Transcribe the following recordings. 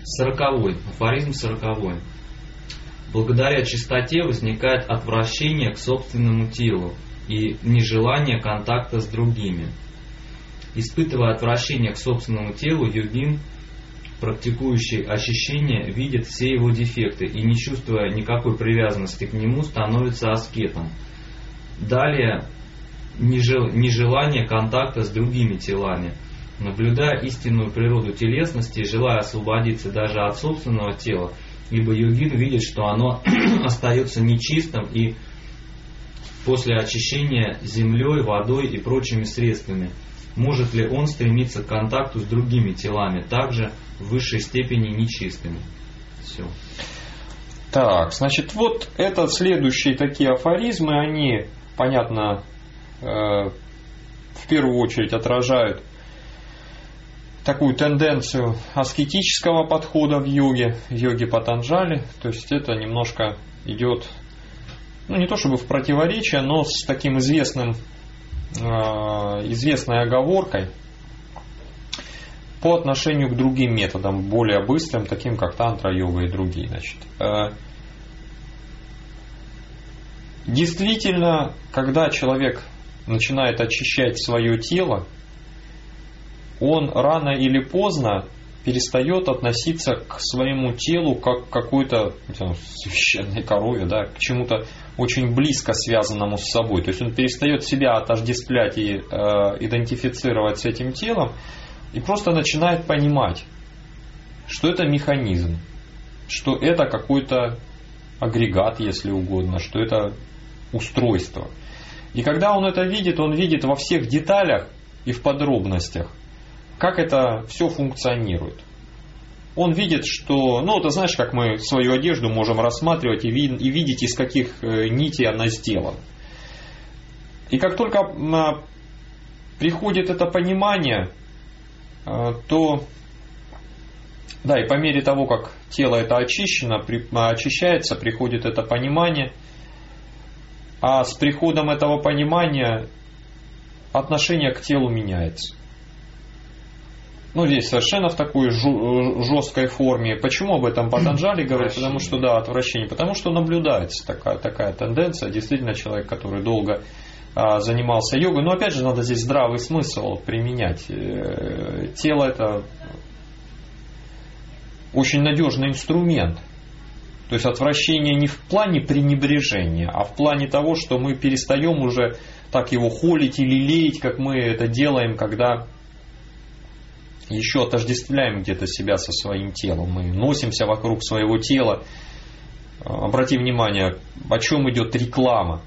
Афоризм 40. Благодаря чистоте возникает отвращение к собственному телу и нежелание контакта с другими. Испытывая отвращение к собственному телу, йогин, практикующий очищение, видит все его дефекты и, не чувствуя никакой привязанности к нему, становится аскетом. Далее, нежелание контакта с другими телами. Наблюдая истинную природу телесности и желая освободиться даже от собственного тела, ибо йогин видит, что оно остается нечистым, и после очищения землей, водой и прочими средствами, может ли он стремиться к контакту с другими телами, также в высшей степени нечистыми? Все. Так, значит, вот это следующие такие афоризмы, они, понятно, в первую очередь отражают такую тенденцию аскетического подхода в йоге Патанджали. То есть это немножко идет, не то чтобы в противоречие, но с таким известной оговоркой по отношению к другим методам, более быстрым, таким как тантра-йога и другие. Значит, действительно, когда человек начинает очищать свое тело, он рано или поздно перестает относиться к своему телу как к какой-то священной корове, да, к чему-то очень близко связанному с собой. То есть он перестает себя отождествлять и идентифицировать с этим телом и просто начинает понимать, что это механизм, что это какой-то агрегат, если угодно, что это устройство. И когда он это видит, он видит во всех деталях и в подробностях, как это все функционирует. Он видит, что, ты знаешь, как мы свою одежду можем рассматривать и видеть, из каких нитей она сделана. И как только приходит это понимание, то, да, и по мере того, как тело это очищается, приходит это понимание, а с приходом этого понимания отношение к телу меняется. Здесь совершенно в такой жесткой форме. Почему об этом Патанджали говорит? Потому что, да, отвращение. Потому что наблюдается такая тенденция. Действительно, человек, который долго занимался йогой. Но опять же, надо здесь здравый смысл применять. Тело — это очень надежный инструмент. То есть отвращение не в плане пренебрежения, а в плане того, что мы перестаем уже так его холить или лелеять, как мы это делаем, когда еще отождествляем где-то себя со своим телом. Мы носимся вокруг своего тела. Обрати внимание, о чем идет реклама.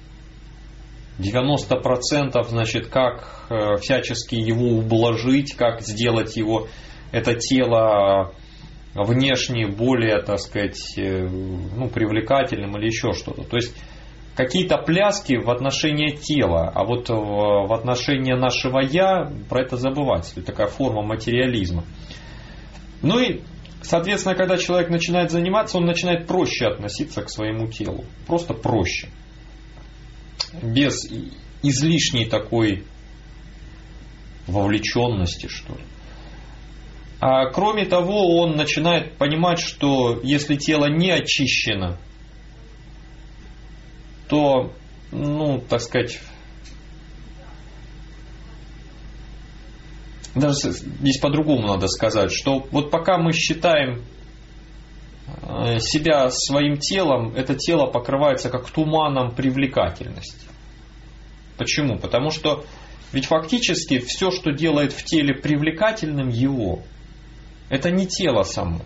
90% значит, как всячески его ублажить, как сделать его, это тело внешне более, так сказать, привлекательным или еще что-то. То есть какие-то пляски в отношении тела, а вот в отношении нашего «я» про это забывать. Это такая форма материализма. И, соответственно, когда человек начинает заниматься, он начинает проще относиться к своему телу. Просто проще. Без излишней такой вовлеченности, что ли. А кроме того, он начинает понимать, что если тело не очищено, то, так сказать, даже здесь по-другому надо сказать, что вот пока мы считаем себя своим телом, это тело покрывается как туманом привлекательности. Почему? Потому что ведь фактически все, что делает в теле привлекательным его, это не тело само,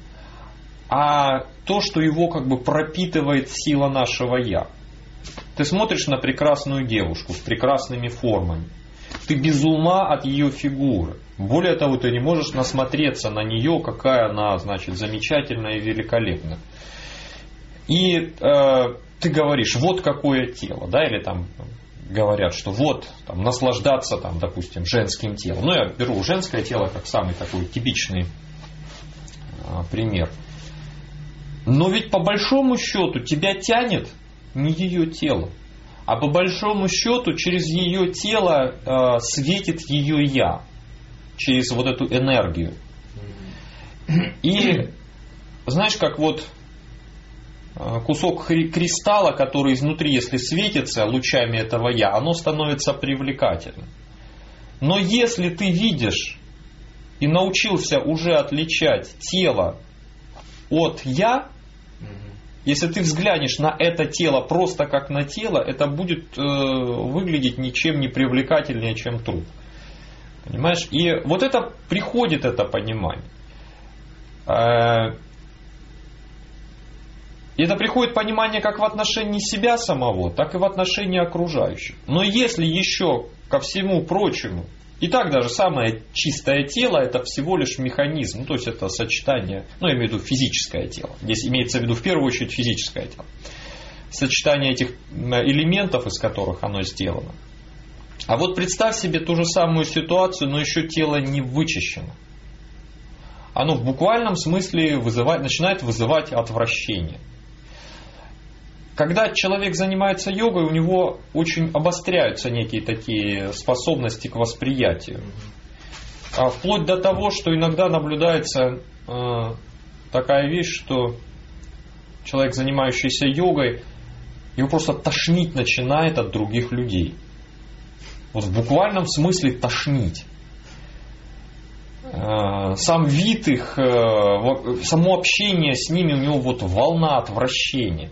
а то, что его как бы пропитывает сила нашего «я». Ты смотришь на прекрасную девушку с прекрасными формами. Ты без ума от ее фигуры. Более того, ты не можешь насмотреться на нее, какая она, значит, замечательная и великолепная. И ты говоришь, вот какое тело, да, или там говорят, что вот там, наслаждаться, там, допустим, женским телом. Я беру женское тело как самый такой типичный пример. Но ведь по большому счету тебя тянет не ее тело, а по большому счету через ее тело светит ее «я», через вот эту энергию. И знаешь, как вот кусок кристалла, который изнутри, если светится лучами этого я, оно становится привлекательным. Но если ты видишь и научился уже отличать тело от я, если ты взглянешь на это тело просто как на тело, это будет выглядеть ничем не привлекательнее, чем труп. Понимаешь? И вот это приходит, это понимание. И это приходит понимание как в отношении себя самого, так и в отношении окружающих. Но если еще ко всему прочему, и так даже самое чистое тело это всего лишь механизм, ну, то есть это сочетание, ну я имею в виду физическое тело, здесь имеется в виду в первую очередь физическое тело, сочетание этих элементов, из которых оно сделано. А вот представь себе ту же самую ситуацию, но еще тело не вычищено. Оно в буквальном смысле начинает вызывать отвращение. Когда человек занимается йогой, у него очень обостряются некие такие способности к восприятию. Вплоть до того, что иногда наблюдается такая вещь, что человек, занимающийся йогой, его просто тошнить начинает от других людей. Вот в буквальном смысле тошнить. Сам вид их, само общение с ними, у него вот волна отвращения.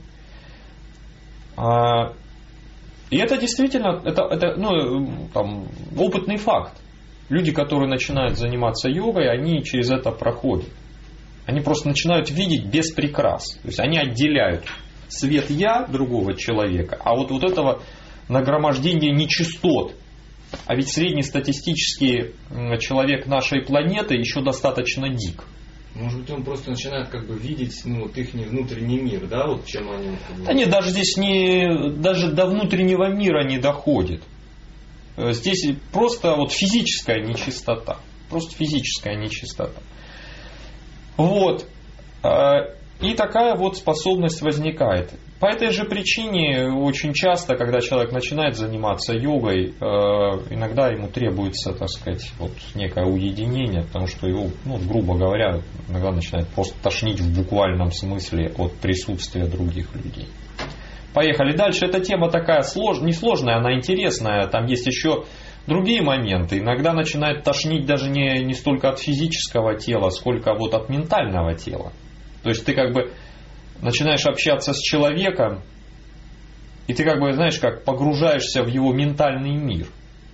И это действительно там, опытный факт. Люди, которые начинают заниматься йогой, они через это проходят. Они просто начинают видеть без прикрас. То есть они отделяют свет я другого человека, а вот этого нагромождения нечистот. А ведь среднестатистический человек нашей планеты еще достаточно дик. Может быть, он просто начинает как бы видеть вот их внутренний мир, да, вот чем они... Да нет, даже здесь даже до внутреннего мира не доходит. Здесь просто вот физическая нечистота. Просто физическая нечистота. Вот. И такая вот способность возникает. По этой же причине очень часто, когда человек начинает заниматься йогой, иногда ему требуется, так сказать, вот некое уединение, потому что его, грубо говоря, иногда начинает просто тошнить в буквальном смысле от присутствия других людей. Поехали дальше. Эта тема такая несложная, она интересная. Там есть еще другие моменты. Иногда начинает тошнить даже не столько от физического тела, сколько вот от ментального тела. То есть ты как бы начинаешь общаться с человеком, и ты как бы, знаешь, как погружаешься в его ментальный мир.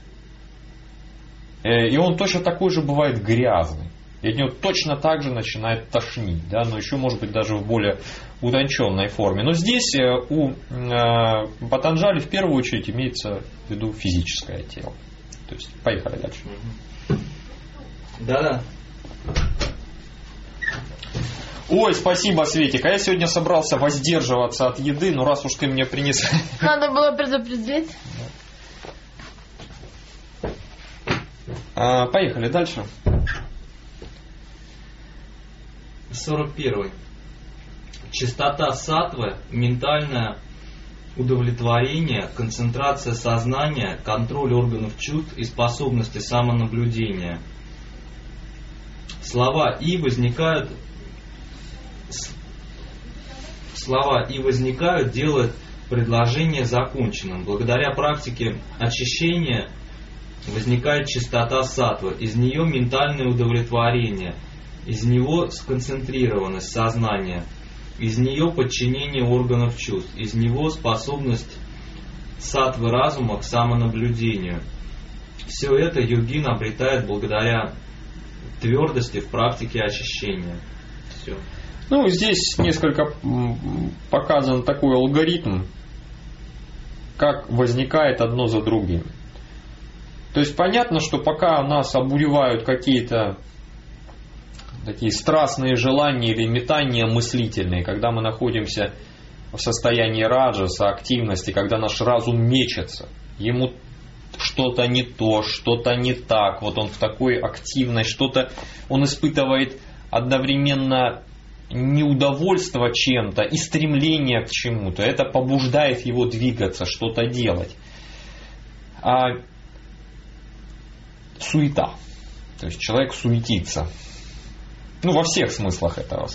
И он точно такой же бывает грязный. И от него точно так же начинает тошнить, да, но еще может быть даже в более утонченной форме. Но здесь у Патанджали в первую очередь имеется в виду физическое тело. То есть поехали дальше. Да-да. Ой, спасибо, Светик. А я сегодня собрался воздерживаться от еды, но раз уж ты мне принес... Надо было предупредить. Поехали дальше. 41. Чистота саттвы, ментальное удовлетворение, концентрация сознания, контроль органов чувств и способности самонаблюдения. Слова «и» возникают, делают предложение законченным. Благодаря практике очищения возникает чистота саттвы, из нее ментальное удовлетворение, из него сконцентрированность сознания, из нее подчинение органов чувств, из него способность саттвы разума к самонаблюдению. Все это йогин обретает благодаря твердости в практике очищения. Все. Здесь несколько показан такой алгоритм, как возникает одно за другим. То есть понятно, что пока нас обуревают какие-то такие страстные желания или метания мыслительные, когда мы находимся в состоянии раджаса, активности, когда наш разум мечется, ему что-то не то, что-то не так, вот он в такой активной, что-то он испытывает одновременно неудовольство чем-то и стремление к чему-то. Это побуждает его двигаться, что-то делать. Суета. То есть человек суетится. Ну, во всех смыслах этого.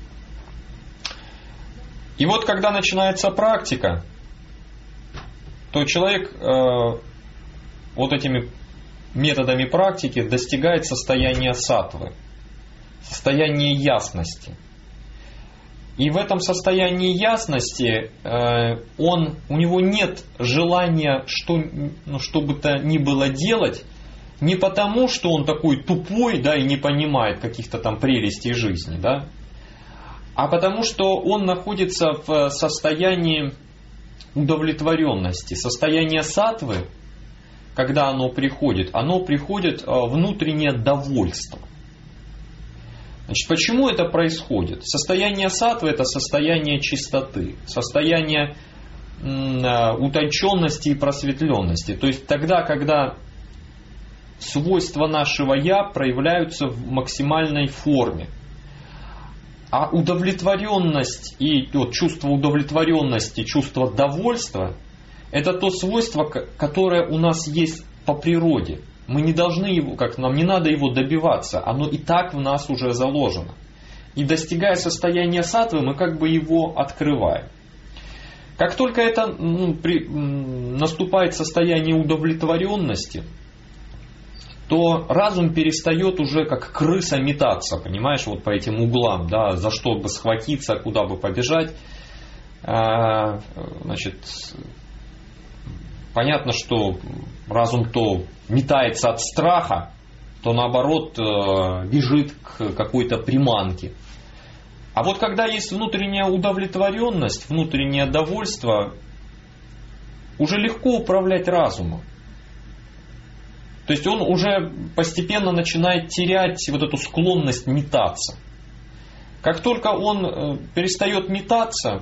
И вот когда начинается практика, то человек вот этими методами практики достигает состояния саттвы, состояния ясности. И в этом состоянии ясности у него нет желания что бы то ни было делать, не потому, что он такой тупой, да, и не понимает каких-то там прелестей жизни, да, а потому что он находится в состоянии удовлетворенности. Состояние саттвы, когда оно приходит внутреннее довольство. Значит, почему это происходит? Состояние саттвы — это состояние чистоты, состояние утонченности и просветленности. То есть тогда, когда свойства нашего «я» проявляются в максимальной форме. А удовлетворенность и вот чувство удовлетворенности, чувство довольства — это то свойство, которое у нас есть по природе. Мы не должны его, нам не надо его добиваться, оно и так в нас уже заложено. И достигая состояния саттвы, мы как бы его открываем. Как только наступает состояние удовлетворенности, то разум перестает уже как крыса метаться, понимаешь, вот по этим углам, да, за что бы схватиться, куда бы побежать. Значит, понятно, что разум то метается от страха, то наоборот бежит к какой-то приманке. А вот когда есть внутренняя удовлетворенность, внутреннее довольство, уже легко управлять разумом. То есть он уже постепенно начинает терять вот эту склонность метаться. Как только он перестает метаться,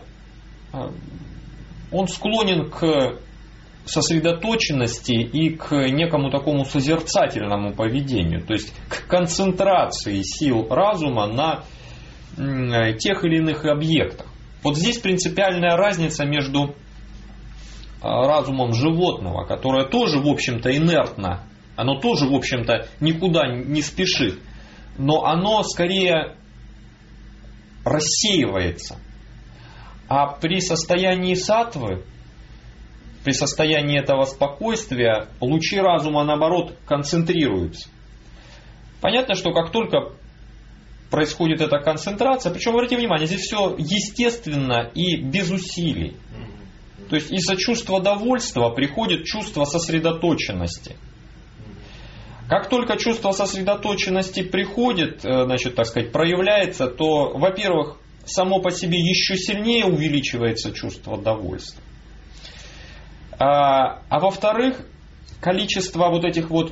он склонен к сосредоточенности и к некому такому созерцательному поведению, то есть к концентрации сил разума на тех или иных объектах. Вот здесь принципиальная разница между разумом животного, которое тоже, в общем-то, инертно, оно тоже, в общем-то, никуда не спешит, но оно скорее рассеивается. А при состоянии саттвы, при состоянии этого спокойствия, лучи разума, наоборот, концентрируются. Понятно, что как только происходит эта концентрация, причем, обратите внимание, здесь все естественно и без усилий. То есть из-за чувства довольства приходит чувство сосредоточенности. Как только чувство сосредоточенности приходит, значит, так сказать, проявляется, то, во-первых, само по себе еще сильнее увеличивается чувство довольства. А во-вторых, количество вот этих вот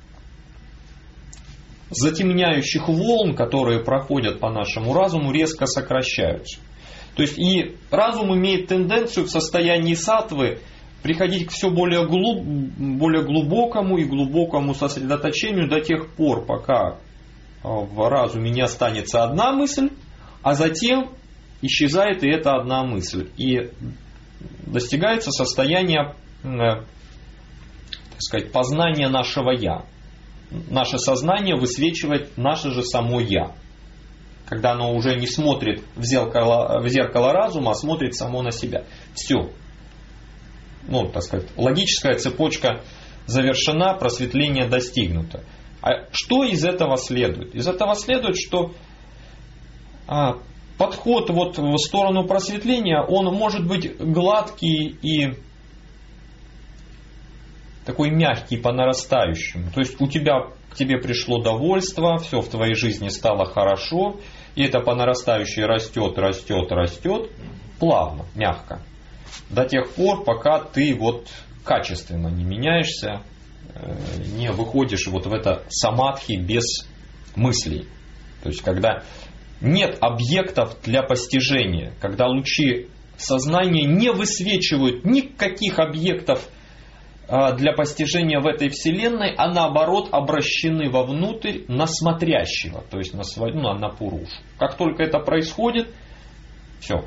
затемняющих волн, которые проходят по нашему разуму, резко сокращаются. То есть и разум имеет тенденцию в состоянии саттвы приходить к все более глубокому и глубокому сосредоточению до тех пор, пока в разуме не останется одна мысль, а затем исчезает и эта одна мысль. И достигается состояние, так сказать, познания нашего «я». Наше сознание высвечивает наше же само «я». Когда оно уже не смотрит в зеркало разума, а смотрит само на себя. Все. Ну, так сказать, логическая цепочка завершена, просветление достигнуто. А что из этого следует? Из этого следует, что подход вот в сторону просветления, он может быть гладкий и такой мягкий по нарастающему. То есть к тебе пришло довольство, все в твоей жизни стало хорошо, и это по нарастающей растет, плавно, мягко. До тех пор, пока ты вот качественно не меняешься, не выходишь вот в это самадхи без мыслей. То есть когда нет объектов для постижения, когда лучи сознания не высвечивают никаких объектов для постижения в этой вселенной, а наоборот обращены вовнутрь на смотрящего, то есть на пурушу. Как только это происходит, все,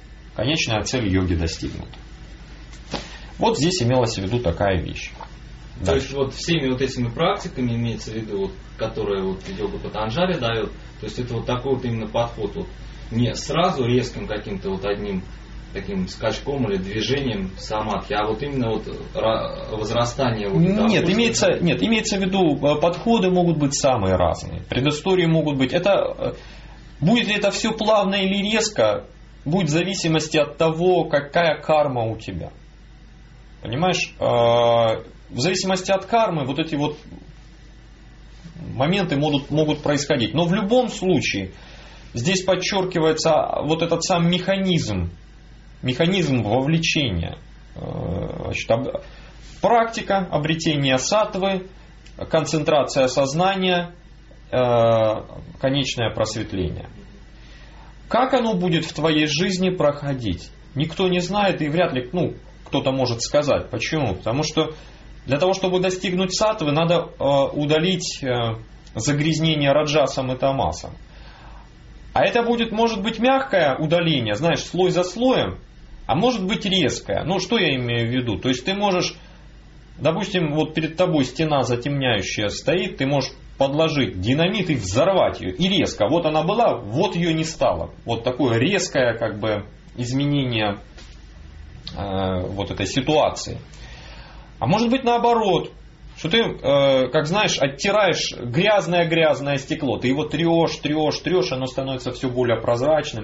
конечная цель йоги достигнута. Вот здесь имелась в виду такая вещь. То есть вот всеми вот этими практиками имеется в виду, вот, которые вот йога Патанджали дает, то есть это вот такой вот именно подход, вот, не сразу резким каким-то вот одним таким скачком или движением самадхи, а вот именно вот возрастание. Вот нет, имеется в виду, подходы могут быть самые разные, предыстории могут быть. Это, будет ли это все плавно или резко, будет в зависимости от того, какая карма у тебя. Понимаешь? В зависимости от кармы вот эти вот моменты могут происходить. Но в любом случае здесь подчеркивается вот этот сам механизм вовлечения. Значит, практика обретения саттвы, концентрация сознания, конечное просветление. Как оно будет в твоей жизни проходить? Никто не знает и вряд ли кто-то может сказать. Почему? Потому что для того, чтобы достигнуть саттвы, надо удалить загрязнение раджасом и тамасом. А это может быть мягкое удаление, знаешь, слой за слоем, а может быть резкое. Что я имею в виду? То есть ты можешь, допустим, вот перед тобой стена затемняющая стоит, ты можешь подложить динамит и взорвать ее. И резко. Вот она была, вот ее не стало. Вот такое резкое изменение вот этой ситуации. А может быть наоборот, что ты, как знаешь, оттираешь грязное стекло. Ты его трешь, оно становится все более прозрачным.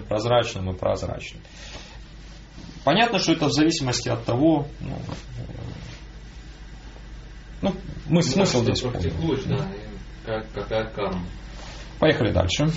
Понятно, что это в зависимости от того, смысл здесь. Практикуешь, да, какая карма. Поехали дальше.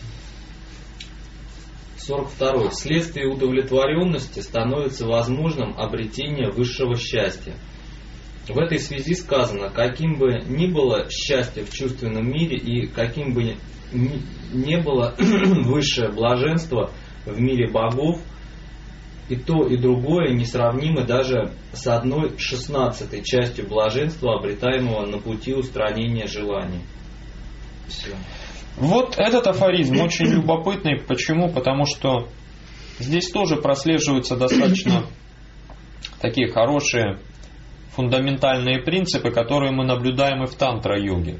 42. Вследствие удовлетворенности становится возможным обретение высшего счастья. В этой связи сказано, каким бы ни было счастье в чувственном мире и каким бы ни было высшее блаженство в мире богов, и то, и другое несравнимы даже с 1/16 частью блаженства, обретаемого на пути устранения желаний. Все. Вот этот афоризм очень любопытный. Почему? Потому что здесь тоже прослеживаются достаточно такие хорошие фундаментальные принципы, которые мы наблюдаем и в тантра-йоге.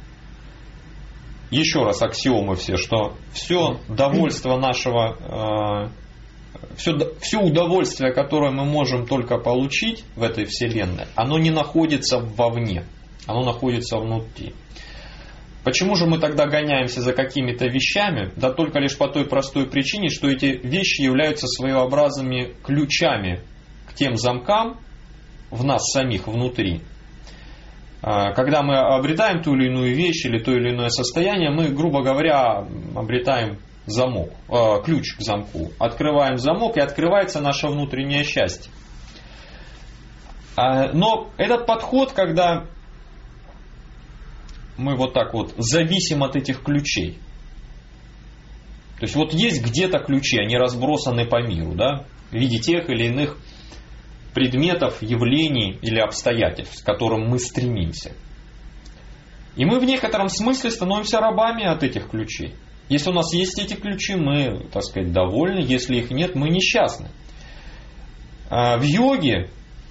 Еще раз аксиомы все, что все довольство нашего, все удовольствие, которое мы можем только получить в этой вселенной, оно не находится вовне, оно находится внутри. Почему же мы тогда гоняемся за какими-то вещами? Да только лишь по той простой причине, что эти вещи являются своеобразными ключами к тем замкам в нас самих внутри. Когда мы обретаем ту или иную вещь или то или иное состояние, мы, грубо говоря, обретаем замок, ключ к замку. Открываем замок, и открывается наше внутреннее счастье. Но этот подход, когда мы вот так вот зависим от этих ключей. То есть вот есть где-то ключи, они разбросаны по миру, да, в виде тех или иных предметов, явлений или обстоятельств, к которым мы стремимся. И мы в некотором смысле становимся рабами от этих ключей. Если у нас есть эти ключи, мы, так сказать, довольны. Если их нет, мы несчастны. В йоге,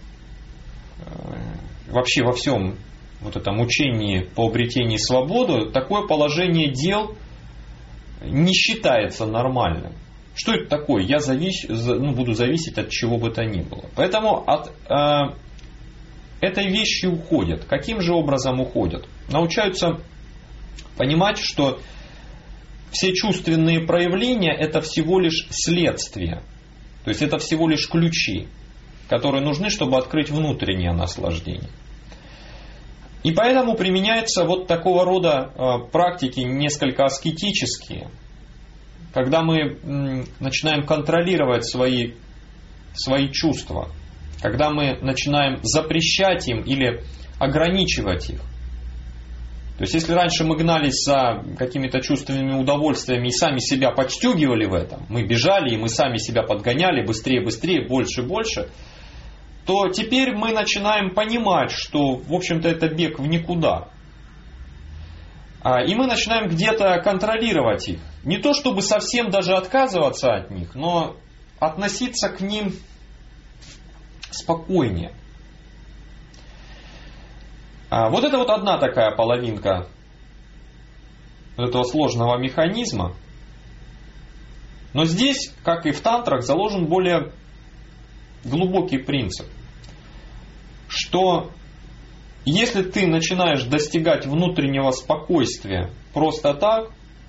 вообще во всем вот этом учении по обретению свободы, такое положение дел не считается нормальным. Что это такое? Я буду зависеть от чего бы то ни было. Поэтому от этой вещи уходят. Каким же образом уходят? Научаются понимать, что все чувственные проявления это всего лишь следствие. То есть это всего лишь ключи, которые нужны, чтобы открыть внутреннее наслаждение. И поэтому применяются вот такого рода практики несколько аскетические, когда мы начинаем контролировать свои чувства, когда мы начинаем запрещать им или ограничивать их. То есть, если раньше мы гнались за какими-то чувственными удовольствиями и сами себя подстегивали в этом, мы бежали и мы сами себя подгоняли быстрее, больше, то теперь мы начинаем понимать, что, в общем-то, это бег в никуда. И мы начинаем где-то контролировать их. Не то, чтобы совсем даже отказываться от них, но относиться к ним спокойнее. Вот это вот одна такая половинка этого сложного механизма. Но здесь, как и в тантрах, заложен более глубокий принцип, что если ты начинаешь достигать внутреннего спокойствия просто так,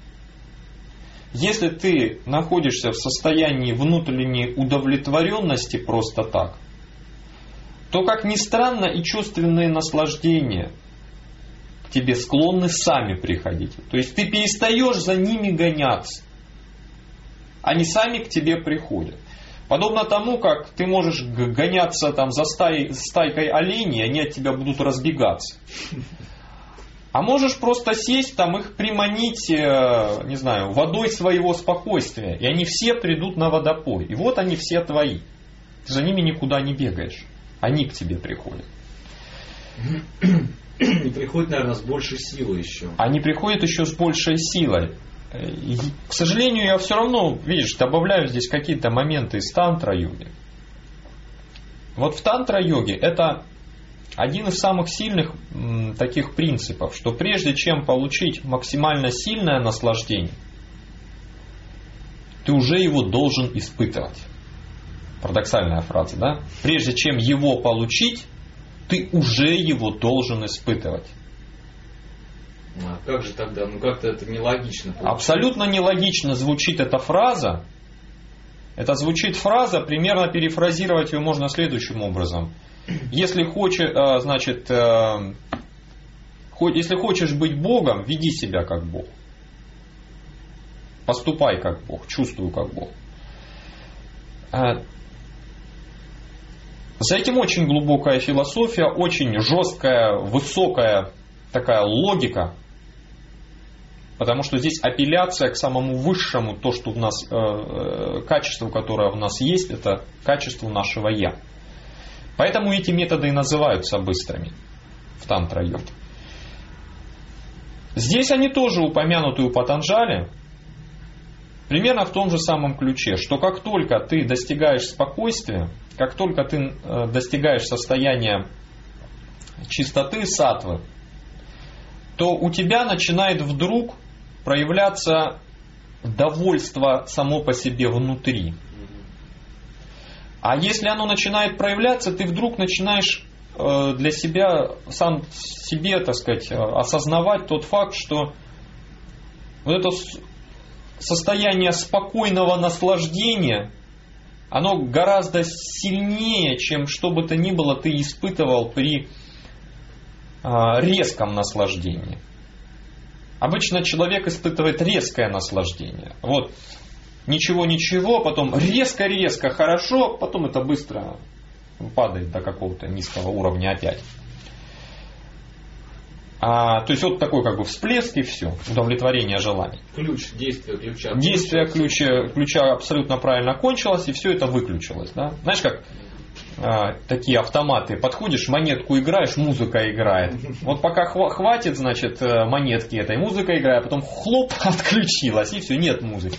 если ты находишься в состоянии внутренней удовлетворенности просто так, то, как ни странно, и чувственные наслаждения к тебе склонны сами приходить. То есть ты перестаешь за ними гоняться. Они сами к тебе приходят. Подобно тому, как ты можешь гоняться там за стайкой оленей, они от тебя будут разбегаться. А можешь просто сесть там, их приманить, не знаю, водой своего спокойствия. И они все придут на водопой. И вот они все твои. Ты за ними никуда не бегаешь. Они к тебе приходят. И приходят, наверное, с большей силой еще. Они приходят еще с большей силой. И, к сожалению, я все равно, видишь, добавляю здесь какие-то моменты из тантра-йоги. Вот в тантра-йоге это один из самых сильных таких принципов, что прежде чем получить максимально сильное наслаждение, ты уже его должен испытывать. Парадоксальная фраза, да? Прежде чем его получить, ты уже его должен испытывать. А как же тогда? Ну как-то это нелогично. Абсолютно нелогично звучит эта фраза. Это звучит фраза, примерно перефразировать ее можно следующим образом. Если хочешь быть Богом, веди себя как Бог. Поступай как Бог, чувствуй как Бог. За этим очень глубокая философия, очень жесткая, высокая такая логика. Потому что здесь апелляция к самому высшему, то, что у нас, качество, которое у нас есть, это качество нашего «я». Поэтому эти методы и называются быстрыми в тантра-йоге. Здесь они тоже упомянуты у Патанджали, примерно в том же самом ключе, что как только ты достигаешь спокойствия, как только ты достигаешь состояния чистоты саттвы, то у тебя начинает вдруг проявляться довольство само по себе внутри. А если оно начинает проявляться, ты вдруг начинаешь для себя, сам себе, так сказать, осознавать тот факт, что вот это состояние спокойного наслаждения, оно гораздо сильнее, чем что бы то ни было ты испытывал при резком наслаждении. Обычно человек испытывает резкое наслаждение. Вот ничего, потом резко-резко хорошо, потом это быстро падает до какого-то низкого уровня опять. То есть вот такой как бы всплеск и все, удовлетворение желаний. Действие ключа. Действие ключа абсолютно правильно кончилось, и все это выключилось. Да? Знаешь, как такие автоматы, подходишь, монетку играешь, музыка играет. Вот пока хватит, значит, монетки этой, музыка играет, а потом хлоп, отключилась, и все, нет музыки.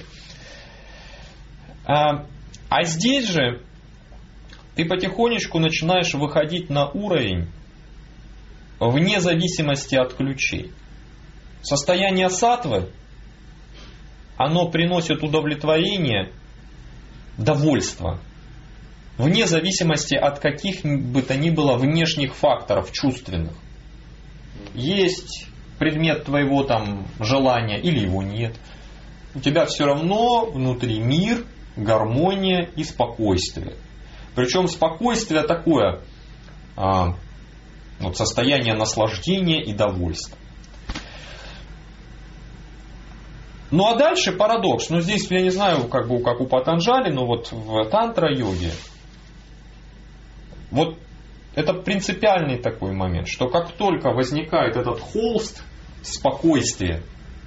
А здесь же ты потихонечку начинаешь выходить на уровень вне зависимости от ключей. Состояние саттвы, оно приносит удовлетворение, довольство, вне зависимости от каких бы то ни было внешних факторов чувственных. Есть предмет твоего там желания или его нет. У тебя все равно внутри мир, гармония и спокойствие. Причем спокойствие такое, вот состояние наслаждения и довольства. Ну а дальше парадокс. Ну здесь я не знаю, как у Патанджали, но вот в тантра-йоге вот это принципиальный такой момент, что как только возникает этот холст спокойствия,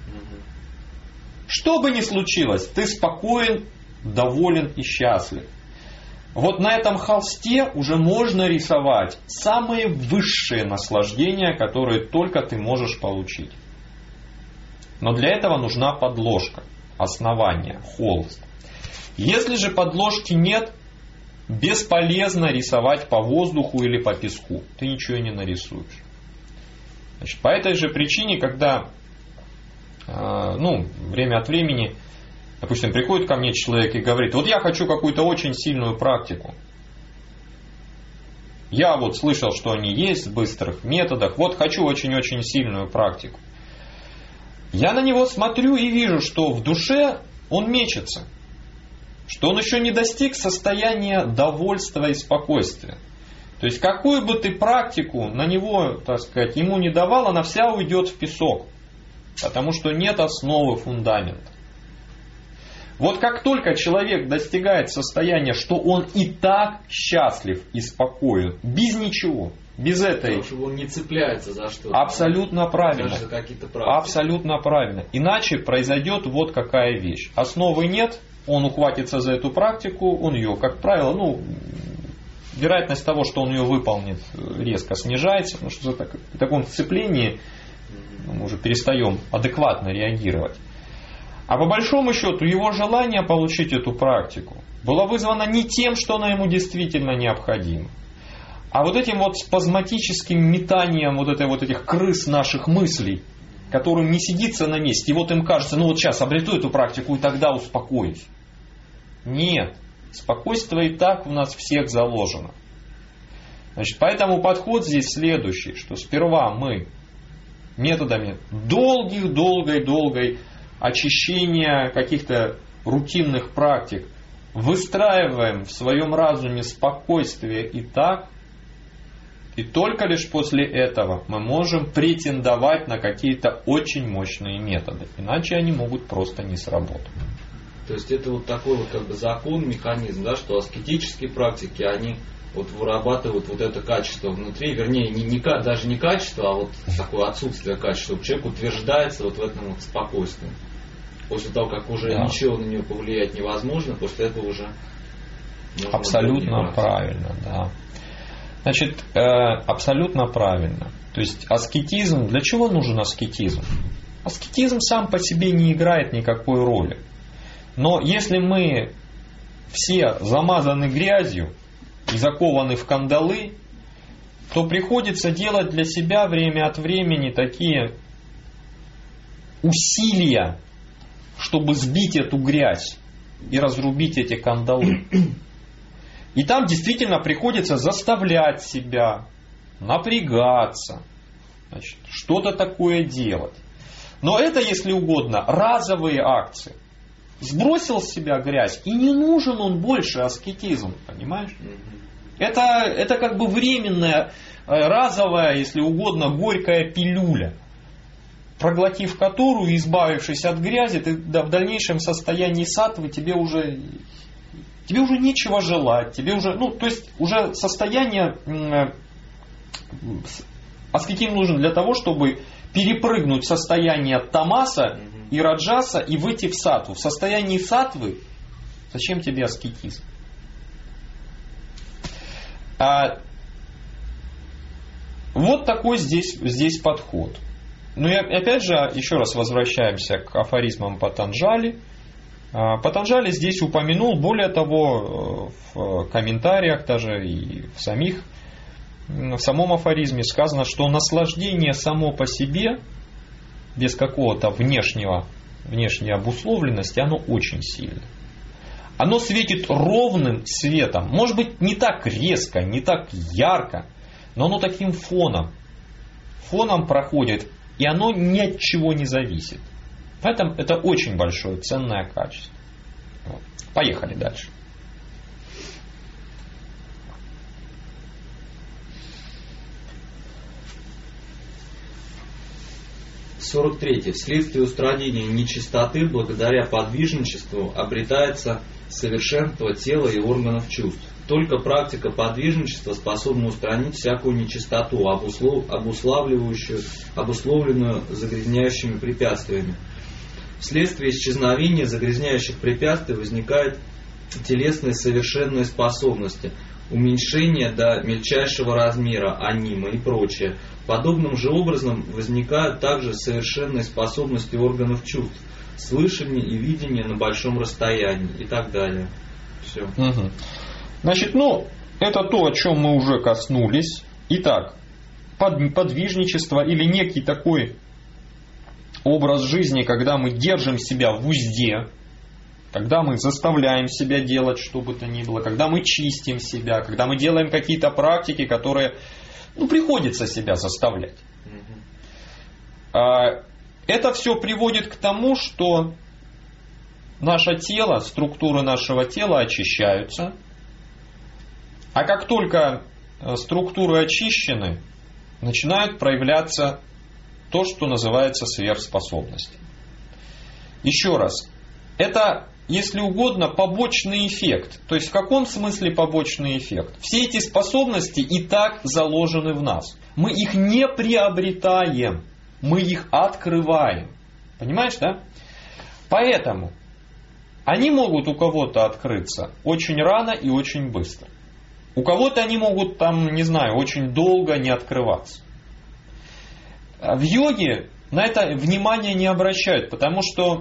что бы ни случилось, ты спокоен, доволен и счастлив. Вот на этом холсте уже можно рисовать самые высшие наслаждения, которые только ты можешь получить. Но для этого нужна подложка, основание, холст. Если же подложки нет, бесполезно рисовать по воздуху или по песку. Ты ничего не нарисуешь. Значит, по этой же причине, когда время от времени, допустим, приходит ко мне человек и говорит: вот я хочу какую-то очень сильную практику. Я вот слышал, что они есть в быстрых методах, вот хочу очень-очень сильную практику. Я на него смотрю и вижу, что в душе он мечется, что он еще не достиг состояния довольства и спокойствия. То есть какую бы ты практику на него, так сказать, ему не давал, она вся уйдет в песок. Потому что нет основы, фундамента. Вот как только человек достигает состояния, что он и так счастлив и спокоен, без ничего, без этой... Потому что он не цепляется за что-то. Абсолютно правильно. Даже за какие-то практики. Абсолютно правильно. Иначе произойдет вот какая вещь. Основы нет, он ухватится за эту практику, он ее, как правило, вероятность того, что он ее выполнит, резко снижается, потому что в таком сцеплении мы уже перестаем адекватно реагировать. А по большому счету его желание получить эту практику было вызвано не тем, что она ему действительно необходима, а вот этим вот спазматическим метанием вот этих крыс наших мыслей, которым не сидится на месте. И вот им кажется, вот сейчас обрету эту практику и тогда успокоюсь. Нет, спокойствие и так в нас всех заложено. Значит, поэтому подход здесь следующий, что сперва мы методами долгой очищения каких-то рутинных практик выстраиваем в своем разуме спокойствие и так, и только лишь после этого мы можем претендовать на какие-то очень мощные методы. Иначе они могут просто не сработать. То есть это вот такой вот как бы закон, механизм, да, что аскетические практики, они вот вырабатывают вот это качество внутри, вернее, даже не качество, а вот такое отсутствие качества. Человек утверждается вот в этом вот спокойствии. После того, как уже ничего на него повлиять невозможно, после этого уже можно... Абсолютно правильно, да. Значит, абсолютно правильно. То есть аскетизм, для чего нужен аскетизм? Аскетизм сам по себе не играет никакой роли. Но если мы все замазаны грязью и закованы в кандалы, то приходится делать для себя время от времени такие усилия, чтобы сбить эту грязь и разрубить эти кандалы. И там действительно приходится заставлять себя, напрягаться, значит, что-то такое делать. Но это, если угодно, разовые акции. Сбросил с себя грязь, и не нужен он больше аскетизм, понимаешь? Это как бы временная, разовая, если угодно, горькая пилюля, проглотив которую, избавившись от грязи, ты в дальнейшем состоянии саттвы тебе уже нечего желать, тебе уже, то есть уже состояние аскетизм нужен для того, чтобы перепрыгнуть в состояние тамаса и раджаса и выйти в саттву. В состоянии саттвы зачем тебе аскетизм? Вот такой здесь подход. Ну и опять же, еще раз возвращаемся к афоризмам Патанджали. Патанджали здесь упомянул, более того, в комментариях, даже и в самом афоризме сказано, что наслаждение само по себе, без какого-то внешней обусловленности, оно очень сильно. Оно светит ровным светом. Может быть, не так резко, не так ярко, но оно таким фоном проходит, и оно ни от чего не зависит. Поэтому это очень большое, ценное качество. Вот. Поехали дальше. (43) Вследствие устранения нечистоты, благодаря подвижничеству, обретается совершенство тела и органов чувств. Только практика подвижничества способна устранить всякую нечистоту, обусловленную загрязняющими препятствиями. Вследствие исчезновения загрязняющих препятствий возникает телесные совершенные способности, уменьшение до мельчайшего размера, анима и прочее. Подобным же образом возникают также совершенные способности органов чувств, слышание и видение на большом расстоянии и так далее. Все. Значит, это то, о чем мы уже коснулись. Итак, подвижничество или некий такой образ жизни, когда мы держим себя в узде, когда мы заставляем себя делать что бы то ни было, когда мы чистим себя, когда мы делаем какие-то практики, которые приходится себя заставлять. Это все приводит к тому, что наше тело, структуры нашего тела очищаются, а как только структуры очищены, начинают проявляться то, что называется сверхспособности. Еще раз, это, если угодно, побочный эффект. То есть в каком смысле побочный эффект? Все эти способности и так заложены в нас. Мы их не приобретаем, мы их открываем. Понимаешь, да? Поэтому они могут у кого-то открыться очень рано и очень быстро. У кого-то они могут, очень долго не открываться. В йоге на это внимание не обращают, потому что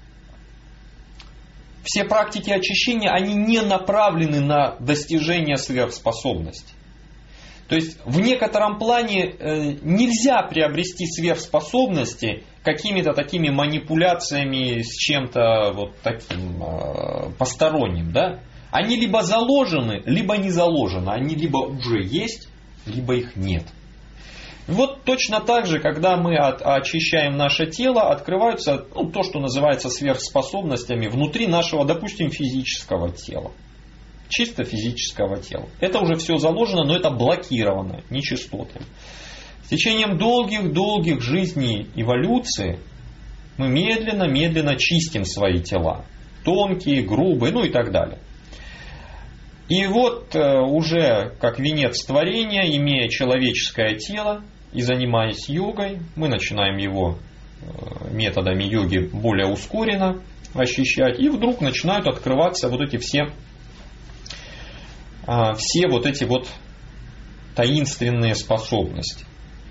все практики очищения, они не направлены на достижение сверхспособностей. То есть в некотором плане нельзя приобрести сверхспособности какими-то такими манипуляциями с чем-то таким посторонним. Да? Они либо заложены, либо не заложены. Они либо уже есть, либо их нет. Вот точно так же, когда мы очищаем наше тело, открываются то, что называется сверхспособностями внутри нашего, допустим, физического тела. Чисто физического тела. Это уже все заложено, но это блокировано нечистотами. С течением долгих жизней эволюции мы медленно чистим свои тела. Тонкие, грубые, и так далее. И вот уже как венец творения, имея человеческое тело и занимаясь йогой, мы начинаем его методами йоги более ускоренно ощущать. И вдруг начинают открываться эти все таинственные способности.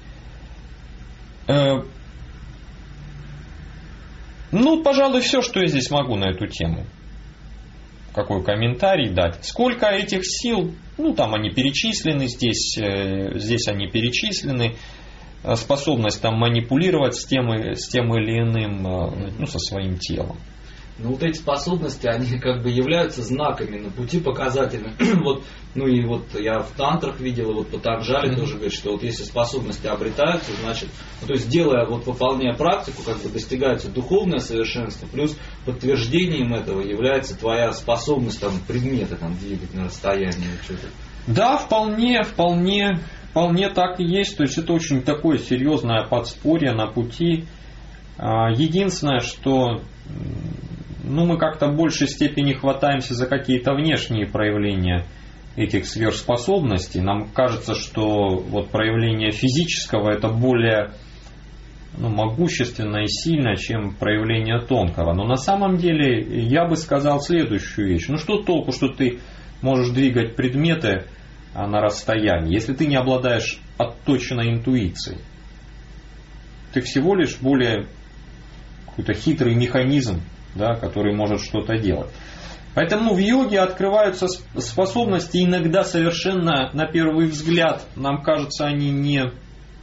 Пожалуй, все, что я здесь могу на эту тему. Какой комментарий дать. Сколько этих сил, они перечислены, здесь они перечислены. Способность манипулировать с тем или иным, со своим телом. Эти способности, они являются знаками на пути, показателями. Я в тантрах видел, по Танжали тоже говорит, что если способности обретаются, значит, делая, выполняя практику, достигается духовное совершенство, плюс подтверждением этого является твоя способность предметы двигать на расстоянии. Да, вполне так и есть. То есть это очень такое серьезное подспорье на пути. Единственное, что мы как-то в большей степени хватаемся за какие-то внешние проявления этих сверхспособностей. Нам кажется, что проявление физического это более могущественно и сильно, чем проявление тонкого. Но на самом деле я бы сказал следующую вещь. Что толку, что ты можешь двигать предметы на расстоянии, если ты не обладаешь отточенной интуицией? Ты всего лишь более какой-то хитрый механизм, который может что-то делать. Поэтому в йоге открываются способности, иногда совершенно на первый взгляд, нам кажется, они не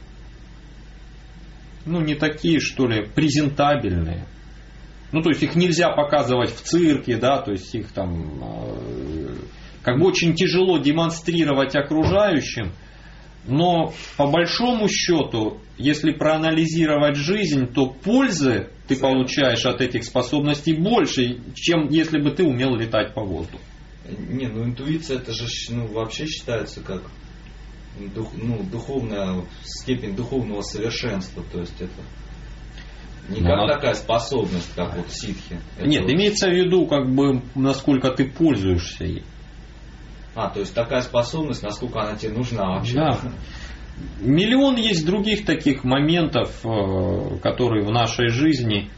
такие, что ли, презентабельные. То есть их нельзя показывать в цирке, то есть их очень тяжело демонстрировать окружающим. Но по большому счету, если проанализировать жизнь, то пользы ты получаешь от этих способностей больше, чем если бы ты умел летать по воздуху. Интуиция это же вообще считается как духовная степень духовного совершенства. То есть это не такая способность, как ситхи. Нет, имеется в виду, насколько ты пользуешься ей. То есть такая способность, насколько она тебе нужна вообще. Да. Миллион есть других таких моментов, которые в нашей жизни.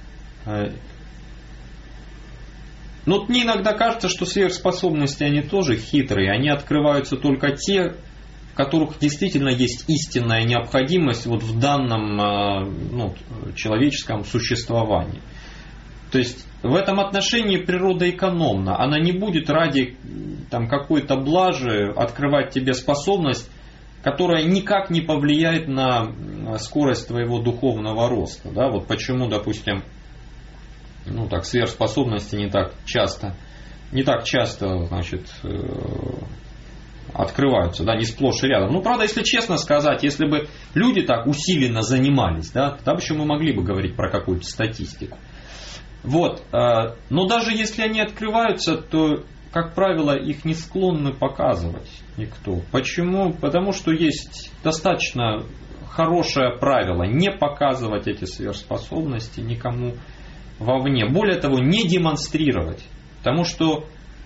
Мне иногда кажется, что сверхспособности, они тоже хитрые. Они открываются только те, в которых действительно есть истинная необходимость в данном человеческом существовании. То есть в этом отношении природа экономна. Она не будет ради какой-то блажи открывать тебе способность, которая никак не повлияет на скорость твоего духовного роста. Да? Вот почему, допустим, сверхспособности не так часто, значит, открываются, да, не сплошь и рядом. Правда, если честно сказать, если бы люди так усиленно занимались, да, тогда еще мы могли бы говорить про какую-то статистику. Вот. Но даже если они открываются, то, как правило, их не склонны показывать никто. Почему? Потому что есть достаточно хорошее правило не показывать эти сверхспособности никому вовне. Более того, не демонстрировать. Потому что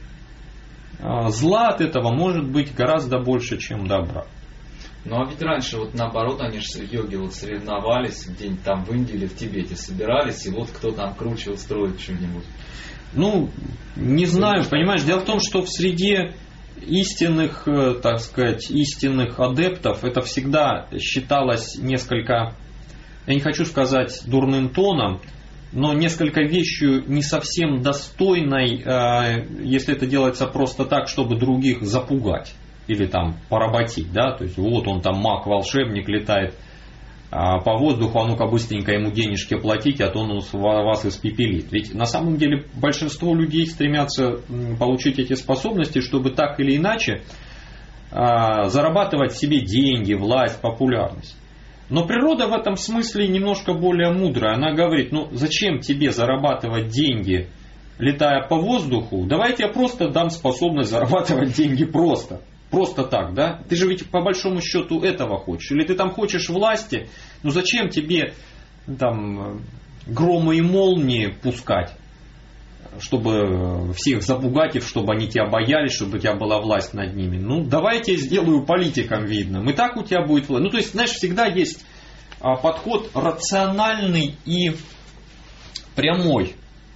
зла от этого может быть гораздо больше, чем добра. Ну а ведь раньше наоборот, они же йоги соревновались, где-нибудь там в Индии или в Тибете собирались, и кто там круче устроит что-нибудь. Не знаю, понимаешь, дело в том, что в среде истинных, истинных адептов это всегда считалось несколько, я не хочу сказать дурным тоном, но несколько вещью не совсем достойной, если это делается просто так, чтобы других запугать или там поработить, да, то есть он там маг-волшебник летает по воздуху, а ну-ка быстренько ему денежки платите, а то он вас испепелит. Ведь на самом деле большинство людей стремятся получить эти способности, чтобы так или иначе зарабатывать себе деньги, власть, популярность. Но природа в этом смысле немножко более мудрая. Она говорит, зачем тебе зарабатывать деньги, летая по воздуху? Давайте я просто дам способность зарабатывать деньги просто. Просто так, да? Ты же ведь по большому счету этого хочешь. Или ты там хочешь власти, зачем тебе там громы и молнии пускать, чтобы всех запугать, и чтобы они тебя боялись, чтобы у тебя была власть над ними. Давай я тебя сделаю политиком видным. И так у тебя будет власть. То есть, знаешь, всегда есть подход рациональный и прямой.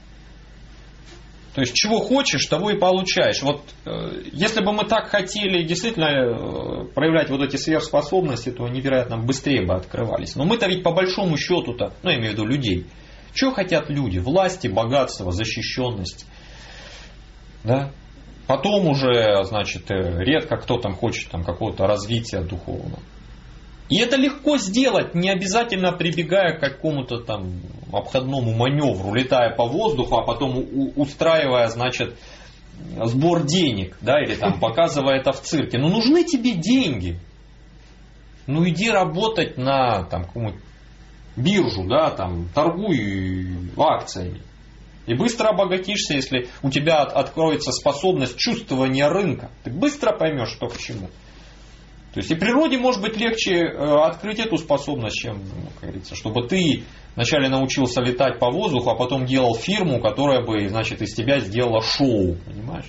То есть, чего хочешь, того и получаешь. Если бы мы так хотели действительно проявлять эти сверхспособности, то они, вероятно, быстрее бы открывались. Но мы-то ведь по большому счету-то, я имею в виду людей, чего хотят люди? Власти, богатства, защищенности. Да? Потом уже, значит, редко кто там хочет какого-то развития духовного. И это легко сделать, не обязательно прибегая к какому-то там обходному маневру, летая по воздуху, а потом устраивая, значит, сбор денег, да, или там показывая это в цирке. Нужны тебе деньги. Иди работать на какую-нибудь биржу, да, там, торгуй акциями. И быстро обогатишься, если у тебя откроется способность чувствования рынка. Ты быстро поймешь, что к чему. То есть и природе может быть легче открыть эту способность, чем, как говорится, чтобы ты вначале научился летать по воздуху, а потом делал фирму, которая бы, значит, из тебя сделала шоу. Понимаешь?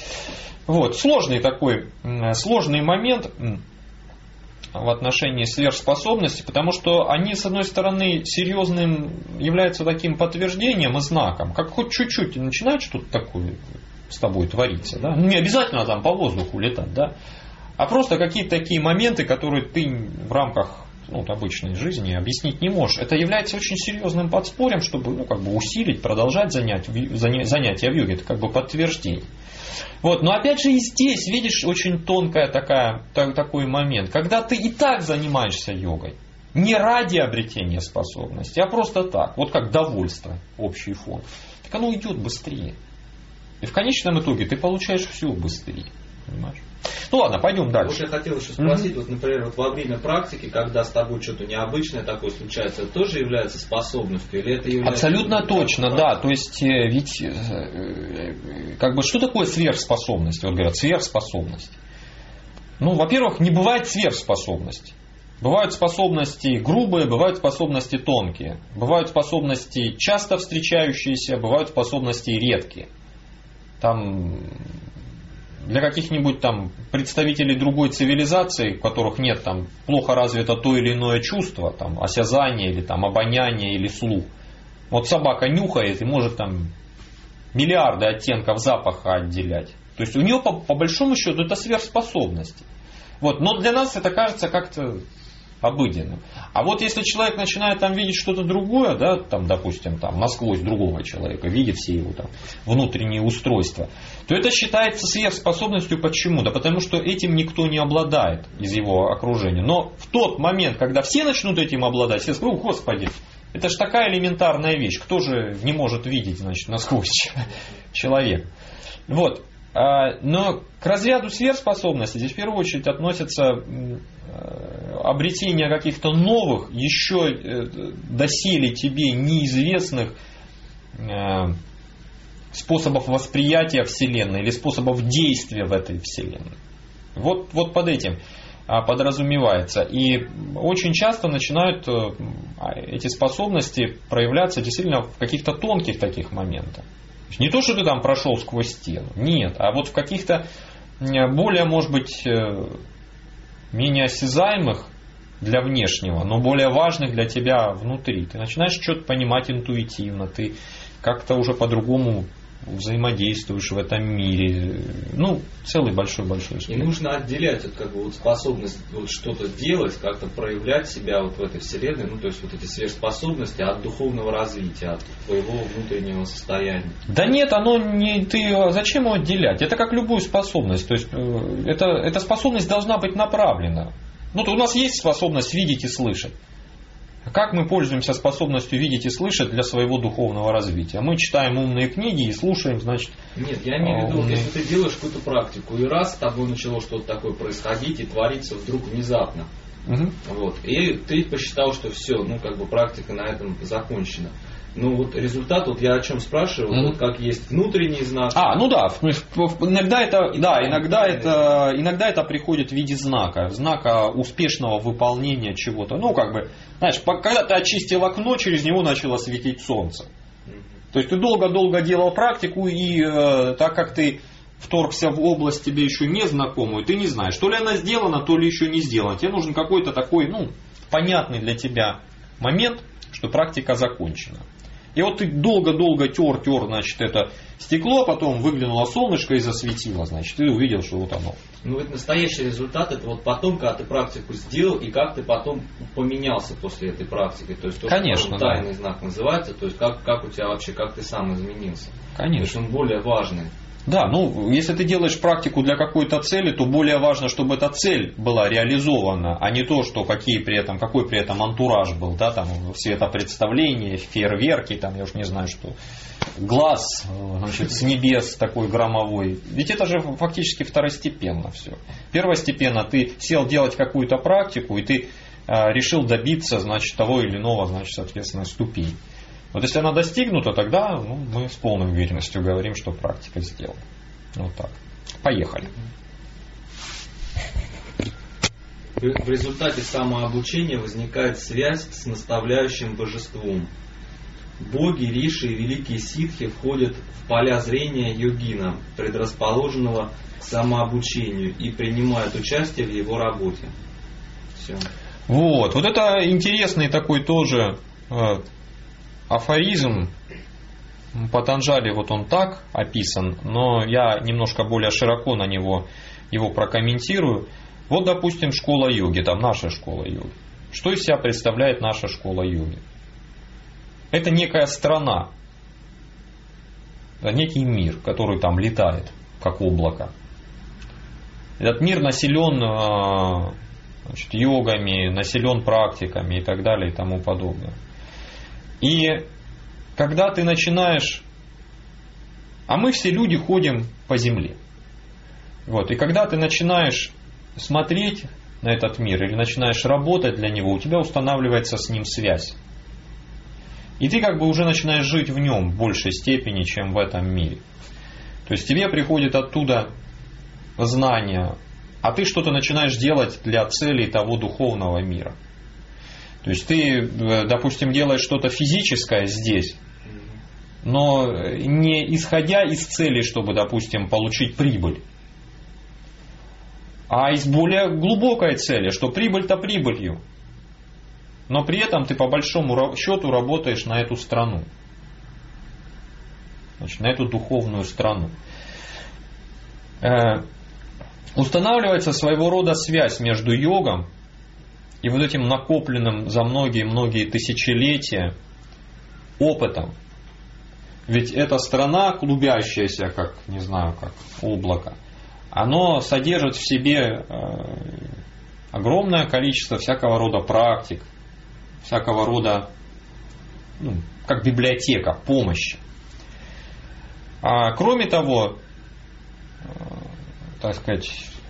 Сложный момент в отношении сверхспособностей, потому что они, с одной стороны, серьезным являются таким подтверждением и знаком, как хоть чуть-чуть начинает что-то такое с тобой твориться, да? Не обязательно там по воздуху летать, да? А просто какие-то такие моменты, которые ты в рамках обычной жизни объяснить не можешь. Это является очень серьезным подспорьем, чтобы усилить, продолжать занятия в йоге. Это подтверждение. Но опять же и здесь, видишь, очень тонкая такой момент. Когда ты и так занимаешься йогой, не ради обретения способности, а просто так, как довольство, общий фон, так оно идет быстрее. И в конечном итоге ты получаешь все быстрее. Понимаешь? Ладно, пойдем дальше. Я хотел еще спросить, например, во время практики, когда с тобой что-то необычное такое случается, это тоже является способностью? Или это является... Абсолютно точно, да. То есть, ведь, что такое сверхспособность? Говорят, сверхспособность. Во-первых, не бывает сверхспособности. Бывают способности грубые, бывают способности тонкие. Бывают способности часто встречающиеся, бывают способности редкие. Для каких-нибудь представителей другой цивилизации, у которых нет плохо развито то или иное чувство, осязание или обоняние или слух. Собака нюхает и может миллиарды оттенков запаха отделять. То есть у нее по большому счету это сверхспособности. Но для нас это кажется как-то обыденным. А вот если человек начинает там видеть что-то другое, да, там, допустим, там, насквозь другого человека, видит все его там внутренние устройства, то это считается сверхспособностью. Почему? Да потому что этим никто не обладает из его окружения. Но в тот момент, когда все начнут этим обладать, все скажут: Господи, это же такая элементарная вещь, кто же не может видеть, значит, насквозь человека. Вот. Но к разряду сверхспособностей здесь в первую очередь относятся обретение каких-то новых, еще доселе тебе неизвестных способов восприятия Вселенной или способов действия в этой Вселенной. Вот под этим подразумевается. И очень часто начинают эти способности проявляться действительно в каких-то тонких таких моментах. Не то, что ты там прошел сквозь стену, нет, а вот в каких-то более, может быть, менее осязаемых для внешнего, но более важных для тебя внутри. Ты начинаешь что-то понимать интуитивно, ты как-то уже по-другому взаимодействуешь в этом мире. Ну, целый большой-большой спектр. И нужно отделять вот способность вот что-то делать, как-то проявлять себя вот в этой вселенной, ну, то есть вот эти сверхспособности от духовного развития, от твоего внутреннего состояния. Да нет, оно не... Зачем его отделять? Это как любую способность. То есть эта способность должна быть направлена. Ну, то у нас есть способность видеть и слышать. Как мы пользуемся способностью видеть и слышать для своего духовного развития? Мы читаем умные книги и слушаем, значит... Нет, я имею в виду, если ты делаешь какую-то практику, и раз с тобой начало что-то такое происходить и твориться вдруг внезапно, вот, и ты посчитал, что все, ну, как бы практика на этом закончена. Ну, вот результат, вот я о чем спрашиваю, вот как есть внутренний знак. Ну да, иногда это приходит в виде знака успешного выполнения чего-то. Ну, как бы, знаешь, когда ты очистил окно, через него начало светить солнце. То есть ты долго-долго делал практику, и так как ты вторгся в область тебе еще незнакомую, ты не знаешь, то ли она сделана, то ли еще не сделана. Тебе нужен какой-то такой, ну, понятный для тебя момент, что практика закончена. И вот ты долго-долго тер, значит, это стекло, потом выглянуло солнышко и засветило, значит, ты увидел, что вот оно. Ну, это настоящий результат, это вот потом, когда ты практику сделал, и как ты потом поменялся после этой практики. То есть, то, конечно, что тайный знак называется, то есть, как у тебя вообще, как ты сам изменился. Конечно. То есть, он более важный. Да, ну, если ты делаешь практику для какой-то цели, то более важно, чтобы эта цель была реализована, а не то, что какой при этом антураж был, да, там, светопредставление, фейерверки, там, я уж не знаю, что, глаз, значит, с небес такой громовой. Ведь это же фактически второстепенно все. Первостепенно ты сел делать какую-то практику, и ты решил добиться, значит, того или иного, значит, соответственно, ступени. Вот если она достигнута, тогда мы с полной уверенностью говорим, что практика сделана. Вот так. Поехали. В результате самообучения возникает связь с наставляющим божеством. Боги, риши и великие ситхи входят в поля зрения йогина, предрасположенного к самообучению, и принимают участие в его работе. Все. Вот это интересный такой тоже афоризм. Патанджали вот он так описан, но я немножко более широко на него его прокомментирую. Вот, допустим, школа йоги, там наша школа йоги. Что из себя представляет наша школа йоги? Это некая страна, некий мир, который там летает, как облако. Этот мир населен, значит, йогами, населен практиками и так далее и тому подобное. И когда ты начинаешь... А мы все люди ходим по земле. Вот. И когда ты начинаешь смотреть на этот мир или начинаешь работать для него, у тебя устанавливается с ним связь. И ты как бы уже начинаешь жить в нем в большей степени, чем в этом мире. То есть тебе приходит оттуда знание, а ты что-то начинаешь делать для целей того духовного мира. То есть ты, допустим, делаешь что-то физическое здесь, но не исходя из цели, чтобы, допустим, получить прибыль, а из более глубокой цели, что прибыль-то прибылью. Но при этом ты по большому счету работаешь на эту страну. Значит, на эту духовную страну. Устанавливается своего рода связь между йогом и вот этим накопленным за многие-многие тысячелетия опытом. Ведь эта страна, клубящаяся, как, не знаю, как облако, оно содержит в себе огромное количество всякого рода практик, всякого рода, как библиотека, помощи. А кроме того, так сказать,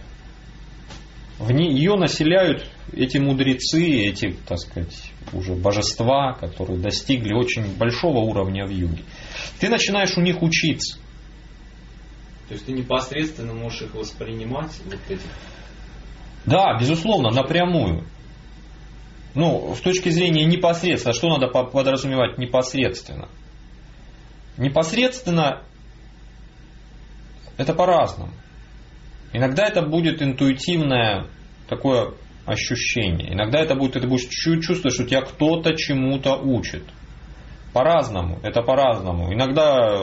ее населяют эти мудрецы, эти, так сказать, уже божества, которые достигли очень большого уровня в йоге. Ты начинаешь у них учиться. То есть ты непосредственно можешь их воспринимать, вот эти? Да, безусловно, напрямую. С точки зрения непосредственно, что надо подразумевать непосредственно? Непосредственно это по-разному. Иногда это будет интуитивное такое ощущение. Иногда ты будешь чувствовать, что тебя кто-то чему-то учит. По-разному. Это по-разному. Иногда,